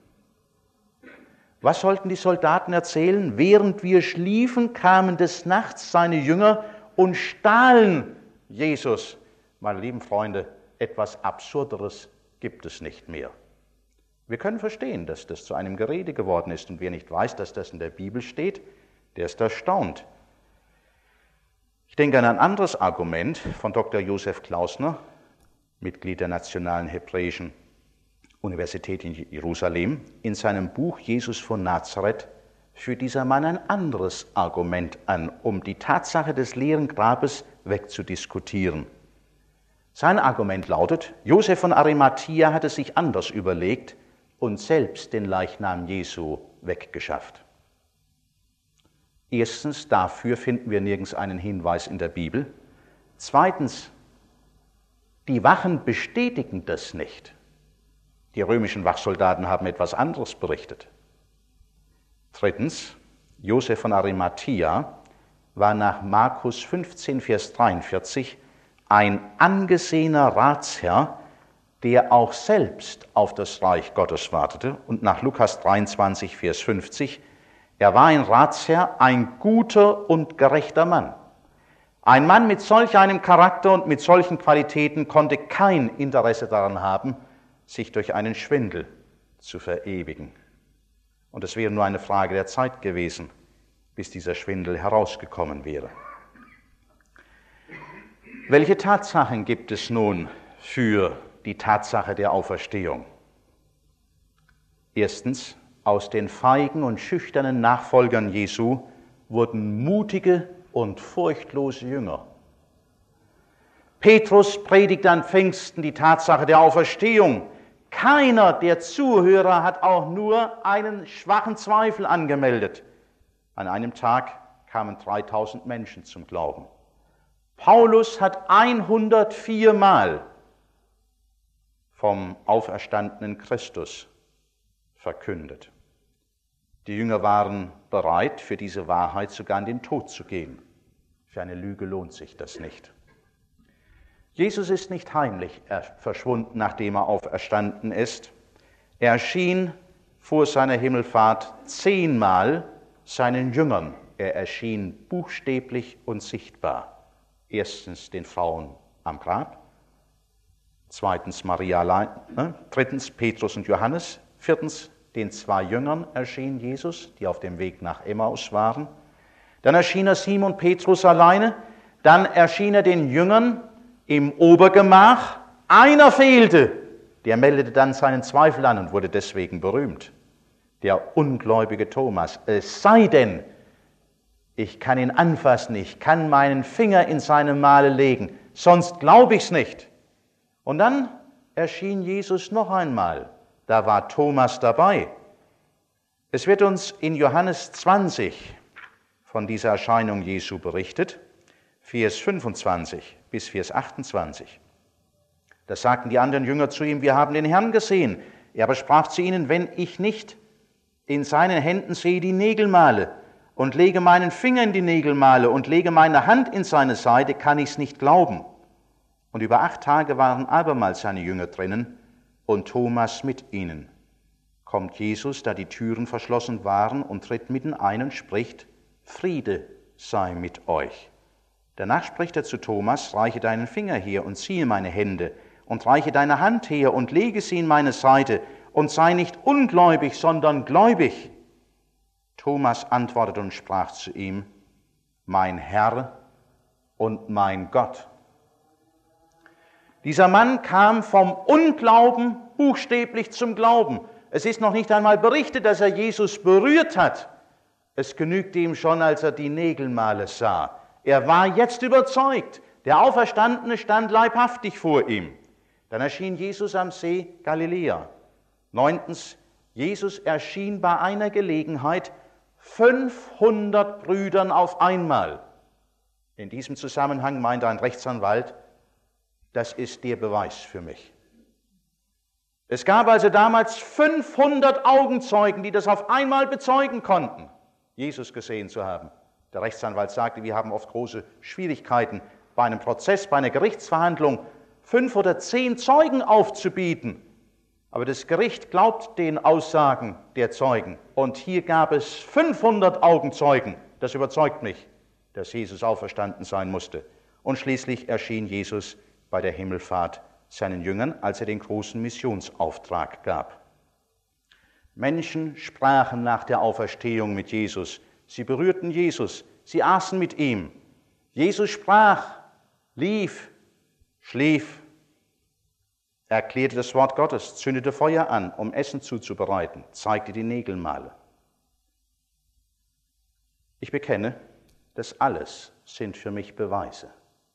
Was sollten die Soldaten erzählen? Während wir schliefen, kamen des Nachts seine Jünger und stahlen Jesus. Meine lieben Freunde, etwas Absurderes gibt es nicht mehr. Wir können verstehen, dass das zu einem Gerede geworden ist und wer nicht weiß, dass das in der Bibel steht, der ist erstaunt. Ich denke an ein anderes Argument von Dr. Josef Klausner, Mitglied der Nationalen Hebräischen Universität in Jerusalem, in seinem Buch Jesus von Nazareth führt dieser Mann ein anderes Argument an, um die Tatsache des leeren Grabes wegzudiskutieren. Sein Argument lautet, Josef von Arimathia hatte sich anders überlegt und selbst den Leichnam Jesu weggeschafft. Erstens, dafür finden wir nirgends einen Hinweis in der Bibel. Zweitens, die Wachen bestätigen das nicht. Die römischen Wachsoldaten haben etwas anderes berichtet. Drittens, Josef von Arimathia war nach Markus 15, Vers 43 ein angesehener Ratsherr, der auch selbst auf das Reich Gottes wartete. Und nach Lukas 23, Vers 50, er war ein Ratsherr, ein guter und gerechter Mann. Ein Mann mit solch einem Charakter und mit solchen Qualitäten konnte kein Interesse daran haben, sich durch einen Schwindel zu verewigen. Und es wäre nur eine Frage der Zeit gewesen, bis dieser Schwindel herausgekommen wäre. Welche Tatsachen gibt es nun für die Tatsache der Auferstehung? Erstens, aus den feigen und schüchternen Nachfolgern Jesu wurden mutige und furchtlose Jünger. Petrus predigt an Pfingsten die Tatsache der Auferstehung. Keiner der Zuhörer hat auch nur einen schwachen Zweifel angemeldet. An einem Tag kamen 3000 Menschen zum Glauben. Paulus hat 104 Mal vom auferstandenen Christus verkündet. Die Jünger waren bereit, für diese Wahrheit sogar in den Tod zu gehen. Für eine Lüge lohnt sich das nicht. Jesus ist nicht heimlich verschwunden, nachdem er auferstanden ist. Er erschien vor seiner Himmelfahrt 10-mal seinen Jüngern. Er erschien buchstäblich und sichtbar. Erstens den Frauen am Grab, zweitens Maria allein, drittens Petrus und Johannes, viertens den 2 Jüngern erschien Jesus, die auf dem Weg nach Emmaus waren. Dann erschien er Simon Petrus alleine, dann erschien er den Jüngern im Obergemach. Einer fehlte, der meldete dann seinen Zweifel an und wurde deswegen berühmt. Der ungläubige Thomas, es sei denn, ich kann ihn anfassen, ich kann meinen Finger in seine Male legen, sonst glaube ich's nicht. Und dann erschien Jesus noch einmal. Da war Thomas dabei. Es wird uns in Johannes 20 von dieser Erscheinung Jesu berichtet, Vers 25 bis Vers 28. Da sagten die anderen Jünger zu ihm, wir haben den Herrn gesehen. Er aber sprach zu ihnen, wenn ich nicht in seinen Händen sehe die Nägelmale und lege meinen Finger in die Nägelmale und lege meine Hand in seine Seite, kann ich's nicht glauben. Und über 8 Tage waren abermals seine Jünger drinnen und Thomas mit ihnen. Kommt Jesus, da die Türen verschlossen waren, und tritt mitten ein und spricht, Friede sei mit euch. Danach spricht er zu Thomas, reiche deinen Finger her und ziehe meine Hände und reiche deine Hand her und lege sie in meine Seite und sei nicht ungläubig, sondern gläubig. Thomas antwortete und sprach zu ihm, mein Herr und mein Gott. Dieser Mann kam vom Unglauben buchstäblich zum Glauben. Es ist noch nicht einmal berichtet, dass er Jesus berührt hat. Es genügte ihm schon, als er die Nägelmale sah. Er war jetzt überzeugt. Der Auferstandene stand leibhaftig vor ihm. Dann erschien Jesus am See Galiläa. 9. Jesus erschien bei einer Gelegenheit 500 Brüdern auf einmal. In diesem Zusammenhang meinte ein Rechtsanwalt, das ist der Beweis für mich. Es gab also damals 500 Augenzeugen, die das auf einmal bezeugen konnten, Jesus gesehen zu haben. Der Rechtsanwalt sagte, wir haben oft große Schwierigkeiten, bei einem Prozess, bei einer Gerichtsverhandlung 5 oder 10 Zeugen aufzubieten. Aber das Gericht glaubt den Aussagen der Zeugen. Und hier gab es 500 Augenzeugen. Das überzeugt mich, dass Jesus auferstanden sein musste. Und schließlich erschien Jesus bei der Himmelfahrt seinen Jüngern, als er den großen Missionsauftrag gab. Menschen sprachen nach der Auferstehung mit Jesus. Sie berührten Jesus, sie aßen mit ihm. Jesus sprach, lief, schlief, Er erklärte das Wort Gottes, zündete Feuer an, um Essen zuzubereiten, zeigte die Nägelmale. Ich bekenne, das alles sind für mich Beweise.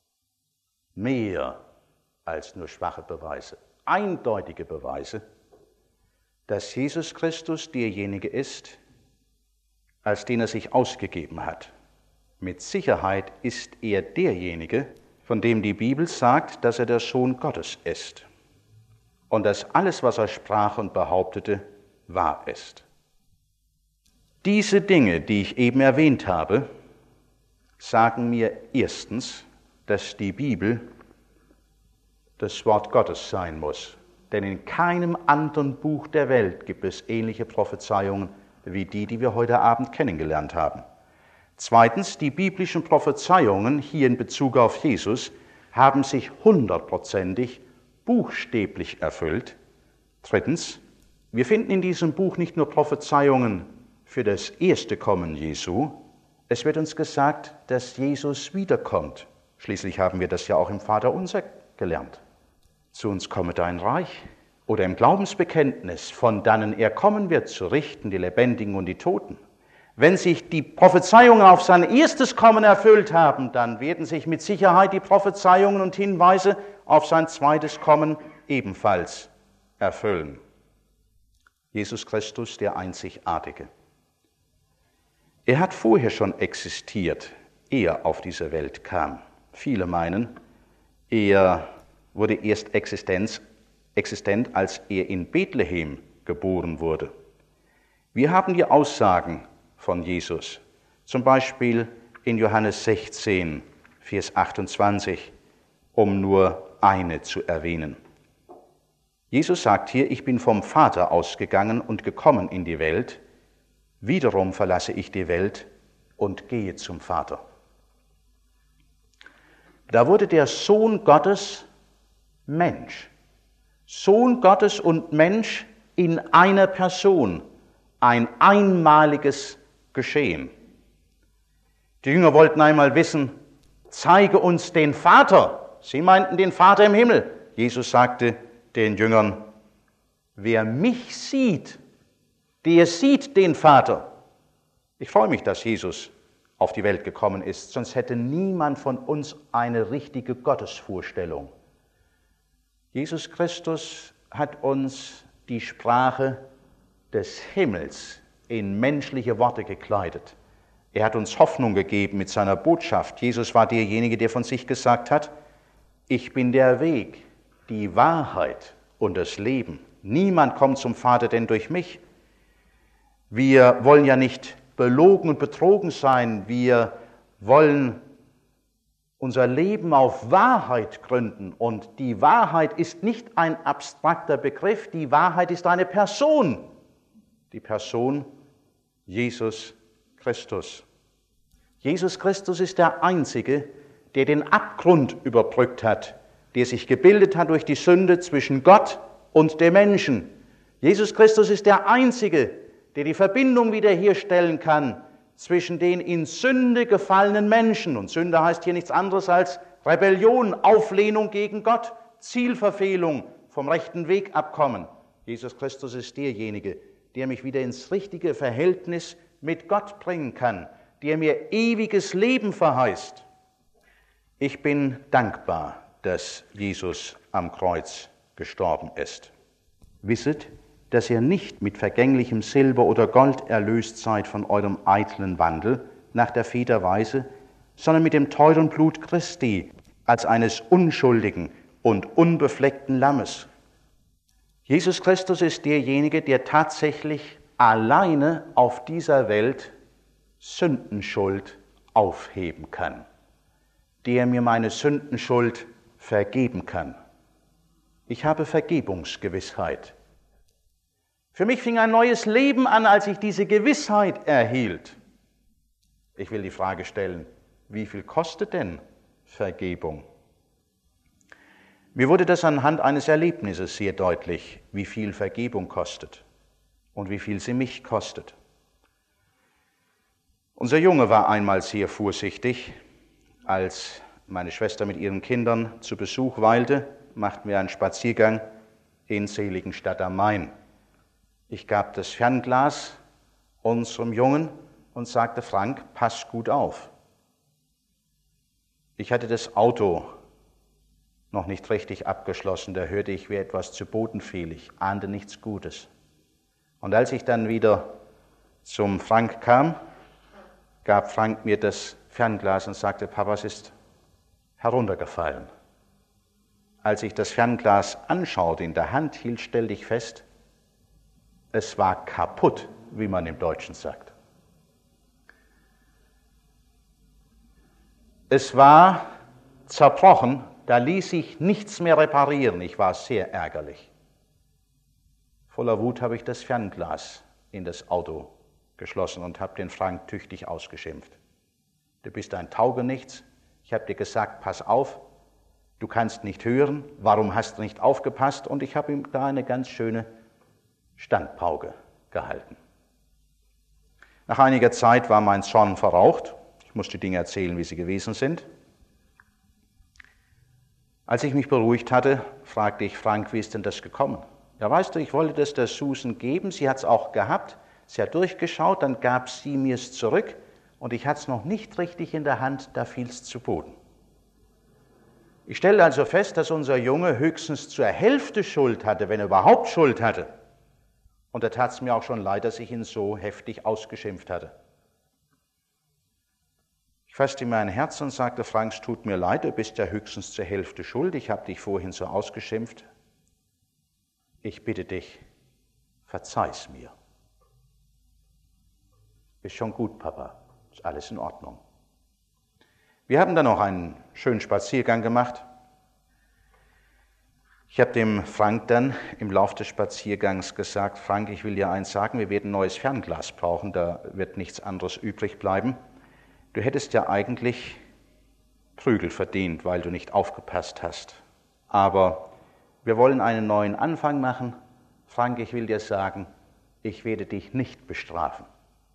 Mehr als nur schwache Beweise, eindeutige Beweise, dass Jesus Christus derjenige ist, als den er sich ausgegeben hat. Mit Sicherheit ist er derjenige, von dem die Bibel sagt, dass er der Sohn Gottes ist und dass alles, was er sprach und behauptete, wahr ist. Diese Dinge, die ich eben erwähnt habe, sagen mir erstens, dass die Bibel das Wort Gottes sein muss. Denn in keinem anderen Buch der Welt gibt es ähnliche Prophezeiungen wie die wir heute Abend kennengelernt haben. Zweitens, die biblischen Prophezeiungen hier in Bezug auf Jesus haben sich 100%ig buchstäblich erfüllt. Drittens, wir finden in diesem Buch nicht nur Prophezeiungen für das erste Kommen Jesu, es wird uns gesagt, dass Jesus wiederkommt. Schließlich haben wir das ja auch im Vaterunser gelernt. Zu uns komme dein Reich. Oder im Glaubensbekenntnis, von dannen er kommen wird, zu richten die Lebendigen und die Toten. Wenn sich die Prophezeiungen auf sein erstes Kommen erfüllt haben, dann werden sich mit Sicherheit die Prophezeiungen und Hinweise auf sein zweites Kommen ebenfalls erfüllen. Jesus Christus, der Einzigartige. Er hat vorher schon existiert, ehe er auf diese Welt kam. Viele meinen, er wurde erst existent, als er in Bethlehem geboren wurde. Wir haben die Aussagen von Jesus, zum Beispiel in Johannes 16, Vers 28, um nur eine zu erwähnen. Jesus sagt hier, ich bin vom Vater ausgegangen und gekommen in die Welt, wiederum verlasse ich die Welt und gehe zum Vater. Da wurde der Sohn Gottes Mensch. Sohn Gottes und Mensch in einer Person, ein einmaliges Geschehen. Die Jünger wollten einmal wissen, zeige uns den Vater. Sie meinten den Vater im Himmel. Jesus sagte den Jüngern, wer mich sieht, der sieht den Vater. Ich freue mich, dass Jesus auf die Welt gekommen ist, sonst hätte niemand von uns eine richtige Gottesvorstellung. Jesus Christus hat uns die Sprache des Himmels in menschliche Worte gekleidet. Er hat uns Hoffnung gegeben mit seiner Botschaft. Jesus war derjenige, der von sich gesagt hat, ich bin der Weg, die Wahrheit und das Leben. Niemand kommt zum Vater denn durch mich. Wir wollen ja nicht belogen und betrogen sein. Wir wollen unser Leben auf Wahrheit gründen. Und die Wahrheit ist nicht ein abstrakter Begriff, die Wahrheit ist eine Person. Die Person Jesus Christus. Jesus Christus ist der Einzige, der den Abgrund überbrückt hat, der sich gebildet hat durch die Sünde zwischen Gott und dem Menschen. Jesus Christus ist der Einzige, der die Verbindung wiederherstellen kann zwischen den in Sünde gefallenen Menschen. Und Sünde heißt hier nichts anderes als Rebellion, Auflehnung gegen Gott, Zielverfehlung, vom rechten Weg abkommen. Jesus Christus ist derjenige, der mich wieder ins richtige Verhältnis mit Gott bringen kann, der mir ewiges Leben verheißt. Ich bin dankbar, dass Jesus am Kreuz gestorben ist. Wisset, dass ihr nicht mit vergänglichem Silber oder Gold erlöst seid von eurem eitlen Wandel nach der Federweise, sondern mit dem teuren Blut Christi als eines unschuldigen und unbefleckten Lammes. Jesus Christus ist derjenige, der tatsächlich alleine auf dieser Welt Sündenschuld aufheben kann, der mir meine Sündenschuld vergeben kann. Ich habe Vergebungsgewissheit. Für mich fing ein neues Leben an, als ich diese Gewissheit erhielt. Ich will die Frage stellen, wie viel kostet denn Vergebung? Mir wurde das anhand eines Erlebnisses sehr deutlich, wie viel Vergebung kostet und wie viel sie mich kostet. Unser Junge war einmal sehr vorsichtig. Als meine Schwester mit ihren Kindern zu Besuch weilte, machten wir einen Spaziergang in Seligenstadt am Main. Ich gab das Fernglas unserem Jungen und sagte, Frank, pass gut auf. Ich hatte das Auto noch nicht richtig abgeschlossen, da hörte ich, wie etwas zu Boden fiel. Ich ahnte nichts Gutes. Und als ich dann wieder zum Frank kam, gab Frank mir das Fernglas und sagte, Papa, es ist heruntergefallen. Als ich das Fernglas anschaute, in der Hand hielt, stellte ich fest, es war kaputt, wie man im Deutschen sagt. Es war zerbrochen, da ließ sich nichts mehr reparieren. Ich war sehr ärgerlich. Voller Wut habe ich das Fernglas in das Auto geschlossen und habe den Frank tüchtig ausgeschimpft. Du bist ein Taugenichts. Ich habe dir gesagt, pass auf, du kannst nicht hören. Warum hast du nicht aufgepasst? Und ich habe ihm da eine ganz schöne Standpauke gehalten. Nach einiger Zeit war mein Zorn verraucht. Ich muss die Dinge erzählen, wie sie gewesen sind. Als ich mich beruhigt hatte, fragte ich Frank, wie ist denn das gekommen? Ja, weißt du, ich wollte das der Susan geben, sie hat es auch gehabt, sie hat durchgeschaut, dann gab sie mir es zurück und ich hatte es noch nicht richtig in der Hand, da fiel es zu Boden. Ich stellte also fest, dass unser Junge höchstens zur Hälfte Schuld hatte, wenn er überhaupt Schuld hatte. Und da tat es mir auch schon leid, dass ich ihn so heftig ausgeschimpft hatte. Ich fasste ihm mein Herz und sagte, Frank, es tut mir leid, du bist ja höchstens zur Hälfte schuld, ich habe dich vorhin so ausgeschimpft. Ich bitte dich, verzeih's mir. Ist schon gut, Papa, ist alles in Ordnung. Wir haben dann noch einen schönen Spaziergang gemacht. Ich habe dem Frank dann im Laufe des Spaziergangs gesagt, Frank, ich will dir eins sagen, wir werden ein neues Fernglas brauchen, da wird nichts anderes übrig bleiben. Du hättest ja eigentlich Prügel verdient, weil du nicht aufgepasst hast. Aber wir wollen einen neuen Anfang machen. Frank, ich will dir sagen, ich werde dich nicht bestrafen.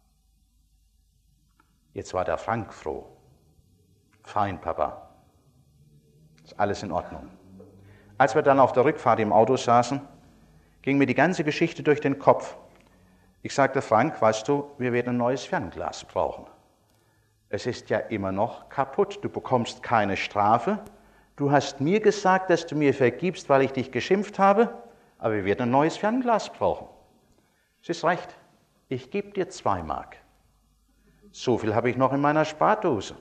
Jetzt war der Frank froh. Fein, Papa. Ist alles in Ordnung. Als wir dann auf der Rückfahrt im Auto saßen, ging mir die ganze Geschichte durch den Kopf. Ich sagte, Frank, weißt du, wir werden ein neues Fernglas brauchen. Es ist ja immer noch kaputt. Du bekommst keine Strafe. Du hast mir gesagt, dass du mir vergibst, weil ich dich geschimpft habe, aber wir werden ein neues Fernglas brauchen. Es ist recht. Ich gebe dir 2 Mark. So viel habe ich noch in meiner Spardose.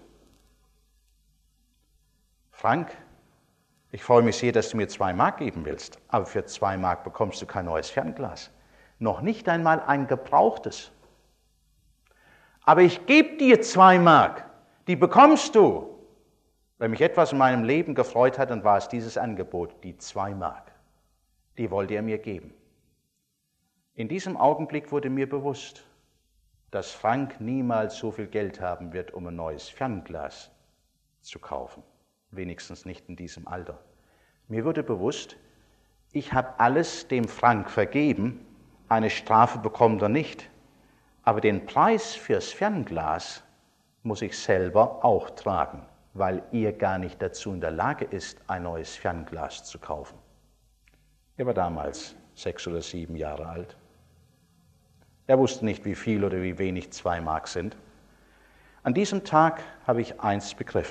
Frank, ich freue mich sehr, dass du mir 2 Mark geben willst, aber für 2 Mark bekommst du kein neues Fernglas. Noch nicht einmal ein gebrauchtes. Aber ich gebe dir 2 Mark, die bekommst du. Wenn mich etwas in meinem Leben gefreut hat, dann war es dieses Angebot, die 2 Mark. Die wollte er mir geben. In diesem Augenblick wurde mir bewusst, dass Frank niemals so viel Geld haben wird, um ein neues Fernglas zu kaufen. Wenigstens nicht in diesem Alter. Mir wurde bewusst, ich habe alles dem Frank vergeben, eine Strafe bekommt er nicht. Aber den Preis fürs Fernglas muss ich selber auch tragen, weil er gar nicht dazu in der Lage ist, ein neues Fernglas zu kaufen. Er war damals 6 oder 7 Jahre alt. Er wusste nicht, wie viel oder wie wenig 2 Mark sind. An diesem Tag habe ich eins begriffen.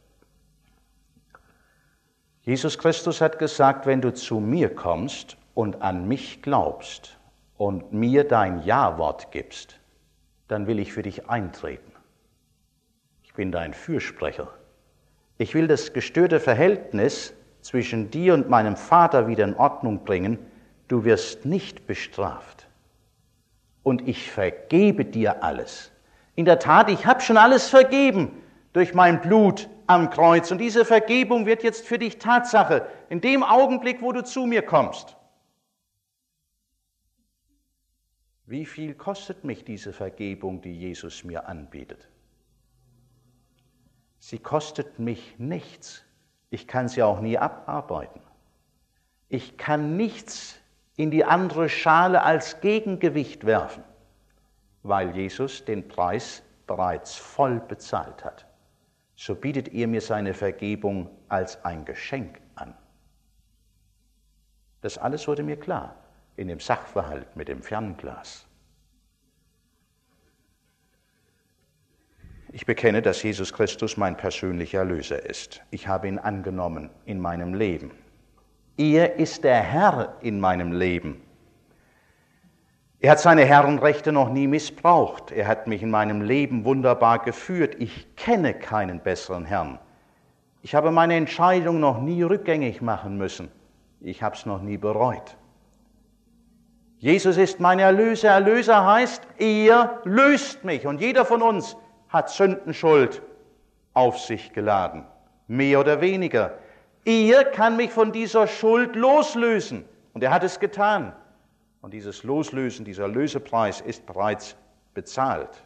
Jesus Christus hat gesagt, wenn du zu mir kommst und an mich glaubst und mir dein Ja-Wort gibst, dann will ich für dich eintreten. Ich bin dein Fürsprecher. Ich will das gestörte Verhältnis zwischen dir und meinem Vater wieder in Ordnung bringen. Du wirst nicht bestraft. Und ich vergebe dir alles. In der Tat, ich habe schon alles vergeben durch mein Blut am Kreuz. Und diese Vergebung wird jetzt für dich Tatsache, in dem Augenblick, wo du zu mir kommst. Wie viel kostet mich diese Vergebung, die Jesus mir anbietet? Sie kostet mich nichts. Ich kann sie auch nie abarbeiten. Ich kann nichts in die andere Schale als Gegengewicht werfen, weil Jesus den Preis bereits voll bezahlt hat. So bietet er mir seine Vergebung als ein Geschenk an. Das alles wurde mir klar in dem Sachverhalt mit dem Fernglas. Ich bekenne, dass Jesus Christus mein persönlicher Erlöser ist. Ich habe ihn angenommen in meinem Leben. Er ist der Herr in meinem Leben. Er hat seine Herrenrechte noch nie missbraucht. Er hat mich in meinem Leben wunderbar geführt. Ich kenne keinen besseren Herrn. Ich habe meine Entscheidung noch nie rückgängig machen müssen. Ich habe es noch nie bereut. Jesus ist mein Erlöser. Erlöser heißt, er löst mich. Und jeder von uns hat Sündenschuld auf sich geladen, mehr oder weniger. Er kann mich von dieser Schuld loslösen. Und er hat es getan. Und dieses Loslösen, dieser Lösepreis ist bereits bezahlt.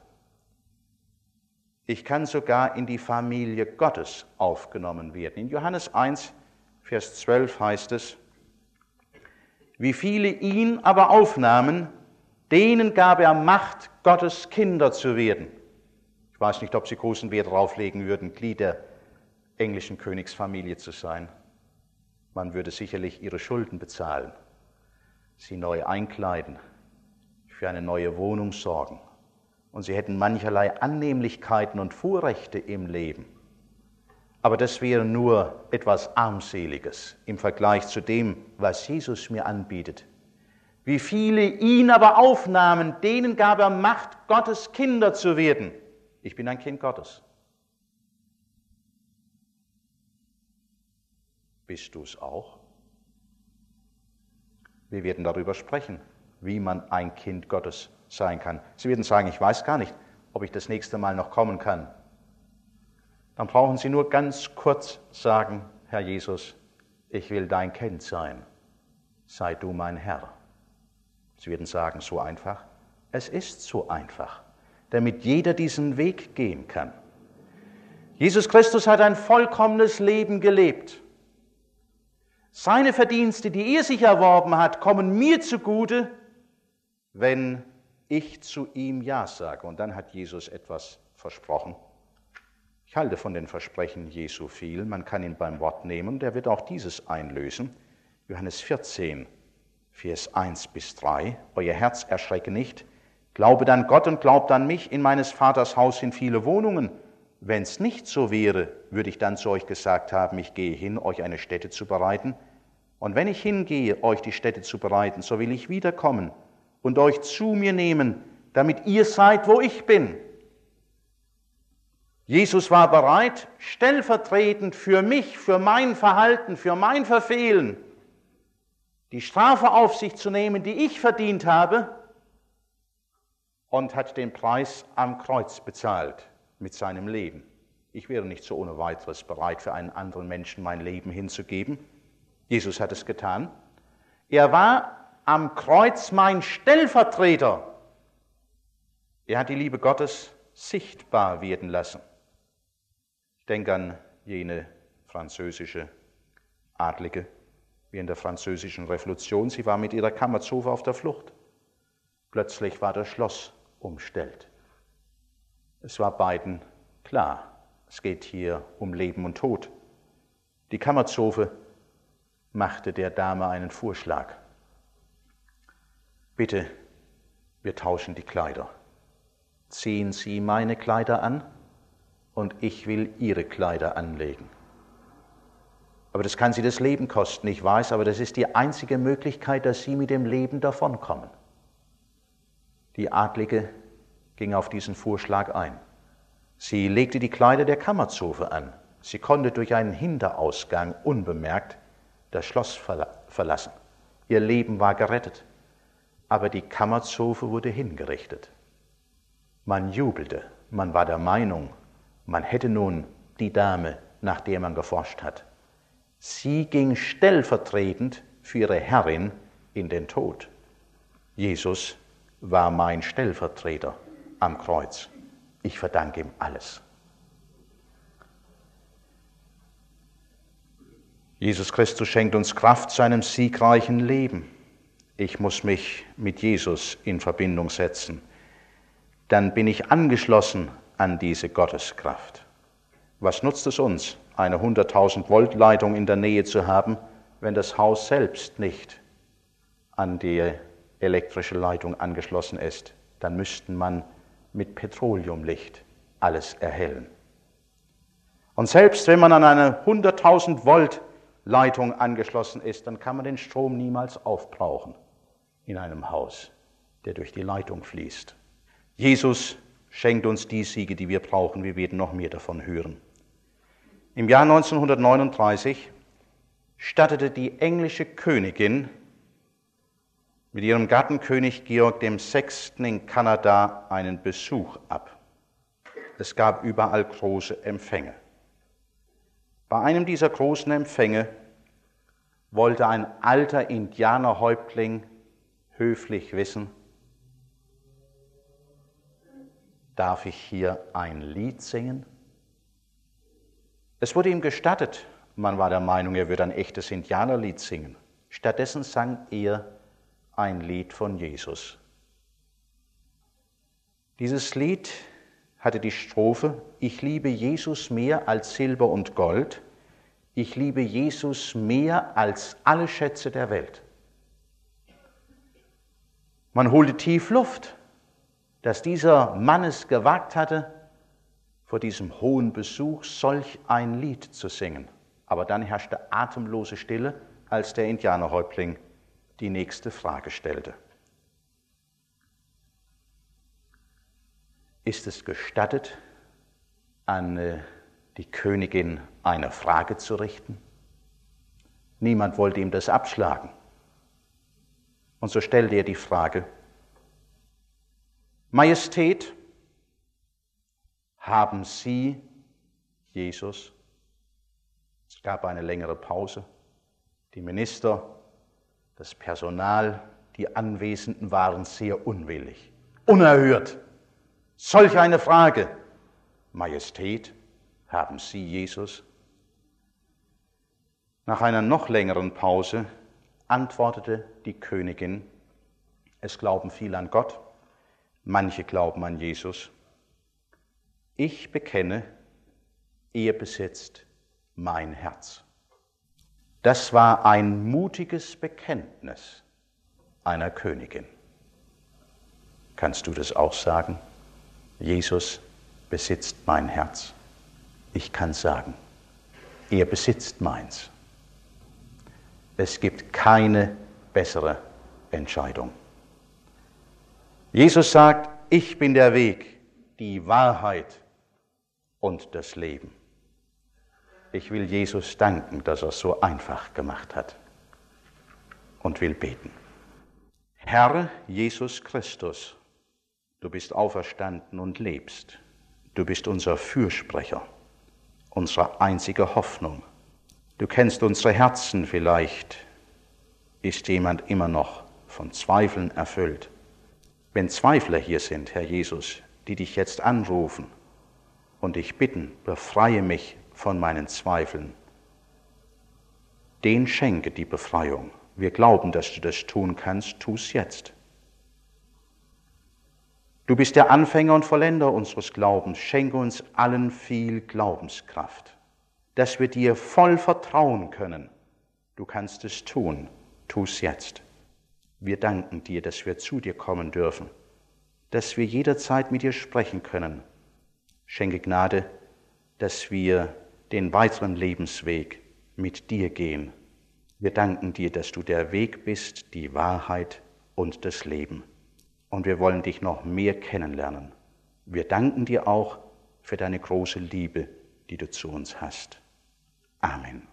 Ich kann sogar in die Familie Gottes aufgenommen werden. In Johannes 1, Vers 12 heißt es, wie viele ihn aber aufnahmen, denen gab er Macht, Gottes Kinder zu werden. Ich weiß nicht, ob Sie großen Wert darauf legen würden, Glied der englischen Königsfamilie zu sein. Man würde sicherlich ihre Schulden bezahlen, sie neu einkleiden, für eine neue Wohnung sorgen. Und sie hätten mancherlei Annehmlichkeiten und Vorrechte im Leben. Aber das wäre nur etwas Armseliges im Vergleich zu dem, was Jesus mir anbietet. Wie viele ihn aber aufnahmen, denen gab er Macht, Gottes Kinder zu werden. Ich bin ein Kind Gottes. Bist du es auch? Wir werden darüber sprechen, wie man ein Kind Gottes sein kann. Sie werden sagen, ich weiß gar nicht, ob ich das nächste Mal noch kommen kann. Dann brauchen Sie nur ganz kurz sagen, Herr Jesus, ich will dein Kind sein. Sei du mein Herr. Sie werden sagen, so einfach? Es ist so einfach, damit jeder diesen Weg gehen kann. Jesus Christus hat ein vollkommenes Leben gelebt. Seine Verdienste, die er sich erworben hat, kommen mir zugute, wenn ich zu ihm Ja sage. Und dann hat Jesus etwas versprochen. Ich halte von den Versprechen Jesu viel. Man kann ihn beim Wort nehmen. Der wird auch dieses einlösen. Johannes 14, Vers 1 bis 3. Euer Herz erschrecke nicht. Glaubet an Gott und glaubt an mich. In meines Vaters Haus sind viele Wohnungen. Wenn es nicht so wäre, würde ich dann zu euch gesagt haben, ich gehe hin, euch eine Stätte zu bereiten. Und wenn ich hingehe, euch die Stätte zu bereiten, so will ich wiederkommen und euch zu mir nehmen, damit ihr seid, wo ich bin. Jesus war bereit, stellvertretend für mich, für mein Verhalten, für mein Verfehlen, die Strafe auf sich zu nehmen, die ich verdient habe, und hat den Preis am Kreuz bezahlt mit seinem Leben. Ich wäre nicht so ohne weiteres bereit, für einen anderen Menschen mein Leben hinzugeben. Jesus hat es getan. Er war am Kreuz mein Stellvertreter. Er hat die Liebe Gottes sichtbar werden lassen. Ich denke an jene französische Adlige, wie in der französischen Revolution. Sie war mit ihrer Kammerzofe auf der Flucht. Plötzlich war das Schloss umstellt. Es war beiden klar, es geht hier um Leben und Tod. Die Kammerzofe machte der Dame einen Vorschlag. Bitte, wir tauschen die Kleider. Ziehen Sie meine Kleider an und ich will Ihre Kleider anlegen. Aber das kann Sie das Leben kosten, ich weiß, aber das ist die einzige Möglichkeit, dass Sie mit dem Leben davonkommen. Die Adlige ging auf diesen Vorschlag ein. Sie legte die Kleider der Kammerzofe an. Sie konnte durch einen Hinterausgang unbemerkt das Schloss verlassen. Ihr Leben war gerettet. Aber die Kammerzofe wurde hingerichtet. Man jubelte, man war der Meinung, man hätte nun die Dame, nach der man geforscht hat. Sie ging stellvertretend für ihre Herrin in den Tod. Jesus war mein Stellvertreter am Kreuz. Ich verdanke ihm alles. Jesus Christus schenkt uns Kraft zu einem siegreichen Leben. Ich muss mich mit Jesus in Verbindung setzen. Dann bin ich angeschlossen an diese Gotteskraft. Was nutzt es uns, eine 100.000 Volt Leitung in der Nähe zu haben, wenn das Haus selbst nicht an die elektrische Leitung angeschlossen ist, dann müsste man mit Petroleumlicht alles erhellen. Und selbst wenn man an eine 100.000 Volt Leitung angeschlossen ist, dann kann man den Strom niemals aufbrauchen in einem Haus, der durch die Leitung fließt. Jesus schenkt uns die Siege, die wir brauchen. Wir werden noch mehr davon hören. Im Jahr 1939 stattete die englische Königin mit ihrem Gatten König Georg VI. In Kanada einen Besuch ab. Es gab überall große Empfänge. Bei einem dieser großen Empfänge wollte ein alter Indianerhäuptling höflich wissen: Darf ich hier ein Lied singen? Es wurde ihm gestattet. Man war der Meinung, er würde ein echtes Indianerlied singen. Stattdessen sang er ein Lied von Jesus. Dieses Lied hatte die Strophe: Ich liebe Jesus mehr als Silber und Gold. Ich liebe Jesus mehr als alle Schätze der Welt. Man holte tief Luft, dass dieser Mann es gewagt hatte, vor diesem hohen Besuch solch ein Lied zu singen. Aber dann herrschte atemlose Stille, als der Indianerhäuptling die nächste Frage stellte. Ist es gestattet, an die Königin eine Frage zu richten? Niemand wollte ihm das abschlagen. Und so stellte er die Frage: Majestät, haben Sie Jesus? Es gab eine längere Pause. Die Minister, das Personal, die Anwesenden waren sehr unwillig. Unerhört! Solch eine Frage. Majestät, haben Sie Jesus? Nach einer noch längeren Pause antwortete die Königin: Es glauben viele an Gott, manche glauben an Jesus. Ich bekenne, er besitzt mein Herz. Das war ein mutiges Bekenntnis einer Königin. Kannst du das auch sagen? Jesus besitzt mein Herz. Ich kann sagen, er besitzt meins. Es gibt keine bessere Entscheidung. Jesus sagt: Ich bin der Weg, die Wahrheit und das Leben. Ich will Jesus danken, dass er es so einfach gemacht hat, und will beten. Herr Jesus Christus, du bist auferstanden und lebst. Du bist unser Fürsprecher, unsere einzige Hoffnung. Du kennst unsere Herzen. Vielleicht ist jemand immer noch von Zweifeln erfüllt. Wenn Zweifler hier sind, Herr Jesus, die dich jetzt anrufen und dich bitten: Befreie mich von meinen Zweifeln, den schenke die Befreiung. Wir glauben, dass du das tun kannst. Tu es jetzt. Du bist der Anfänger und Vollender unseres Glaubens. Schenke uns allen viel Glaubenskraft, dass wir dir voll vertrauen können. Du kannst es tun. Tu es jetzt. Wir danken dir, dass wir zu dir kommen dürfen, dass wir jederzeit mit dir sprechen können. Schenke Gnade, dass wir den weiteren Lebensweg mit dir gehen. Wir danken dir, dass du der Weg bist, die Wahrheit und das Leben. Und wir wollen dich noch mehr kennenlernen. Wir danken dir auch für deine große Liebe, die du zu uns hast. Amen.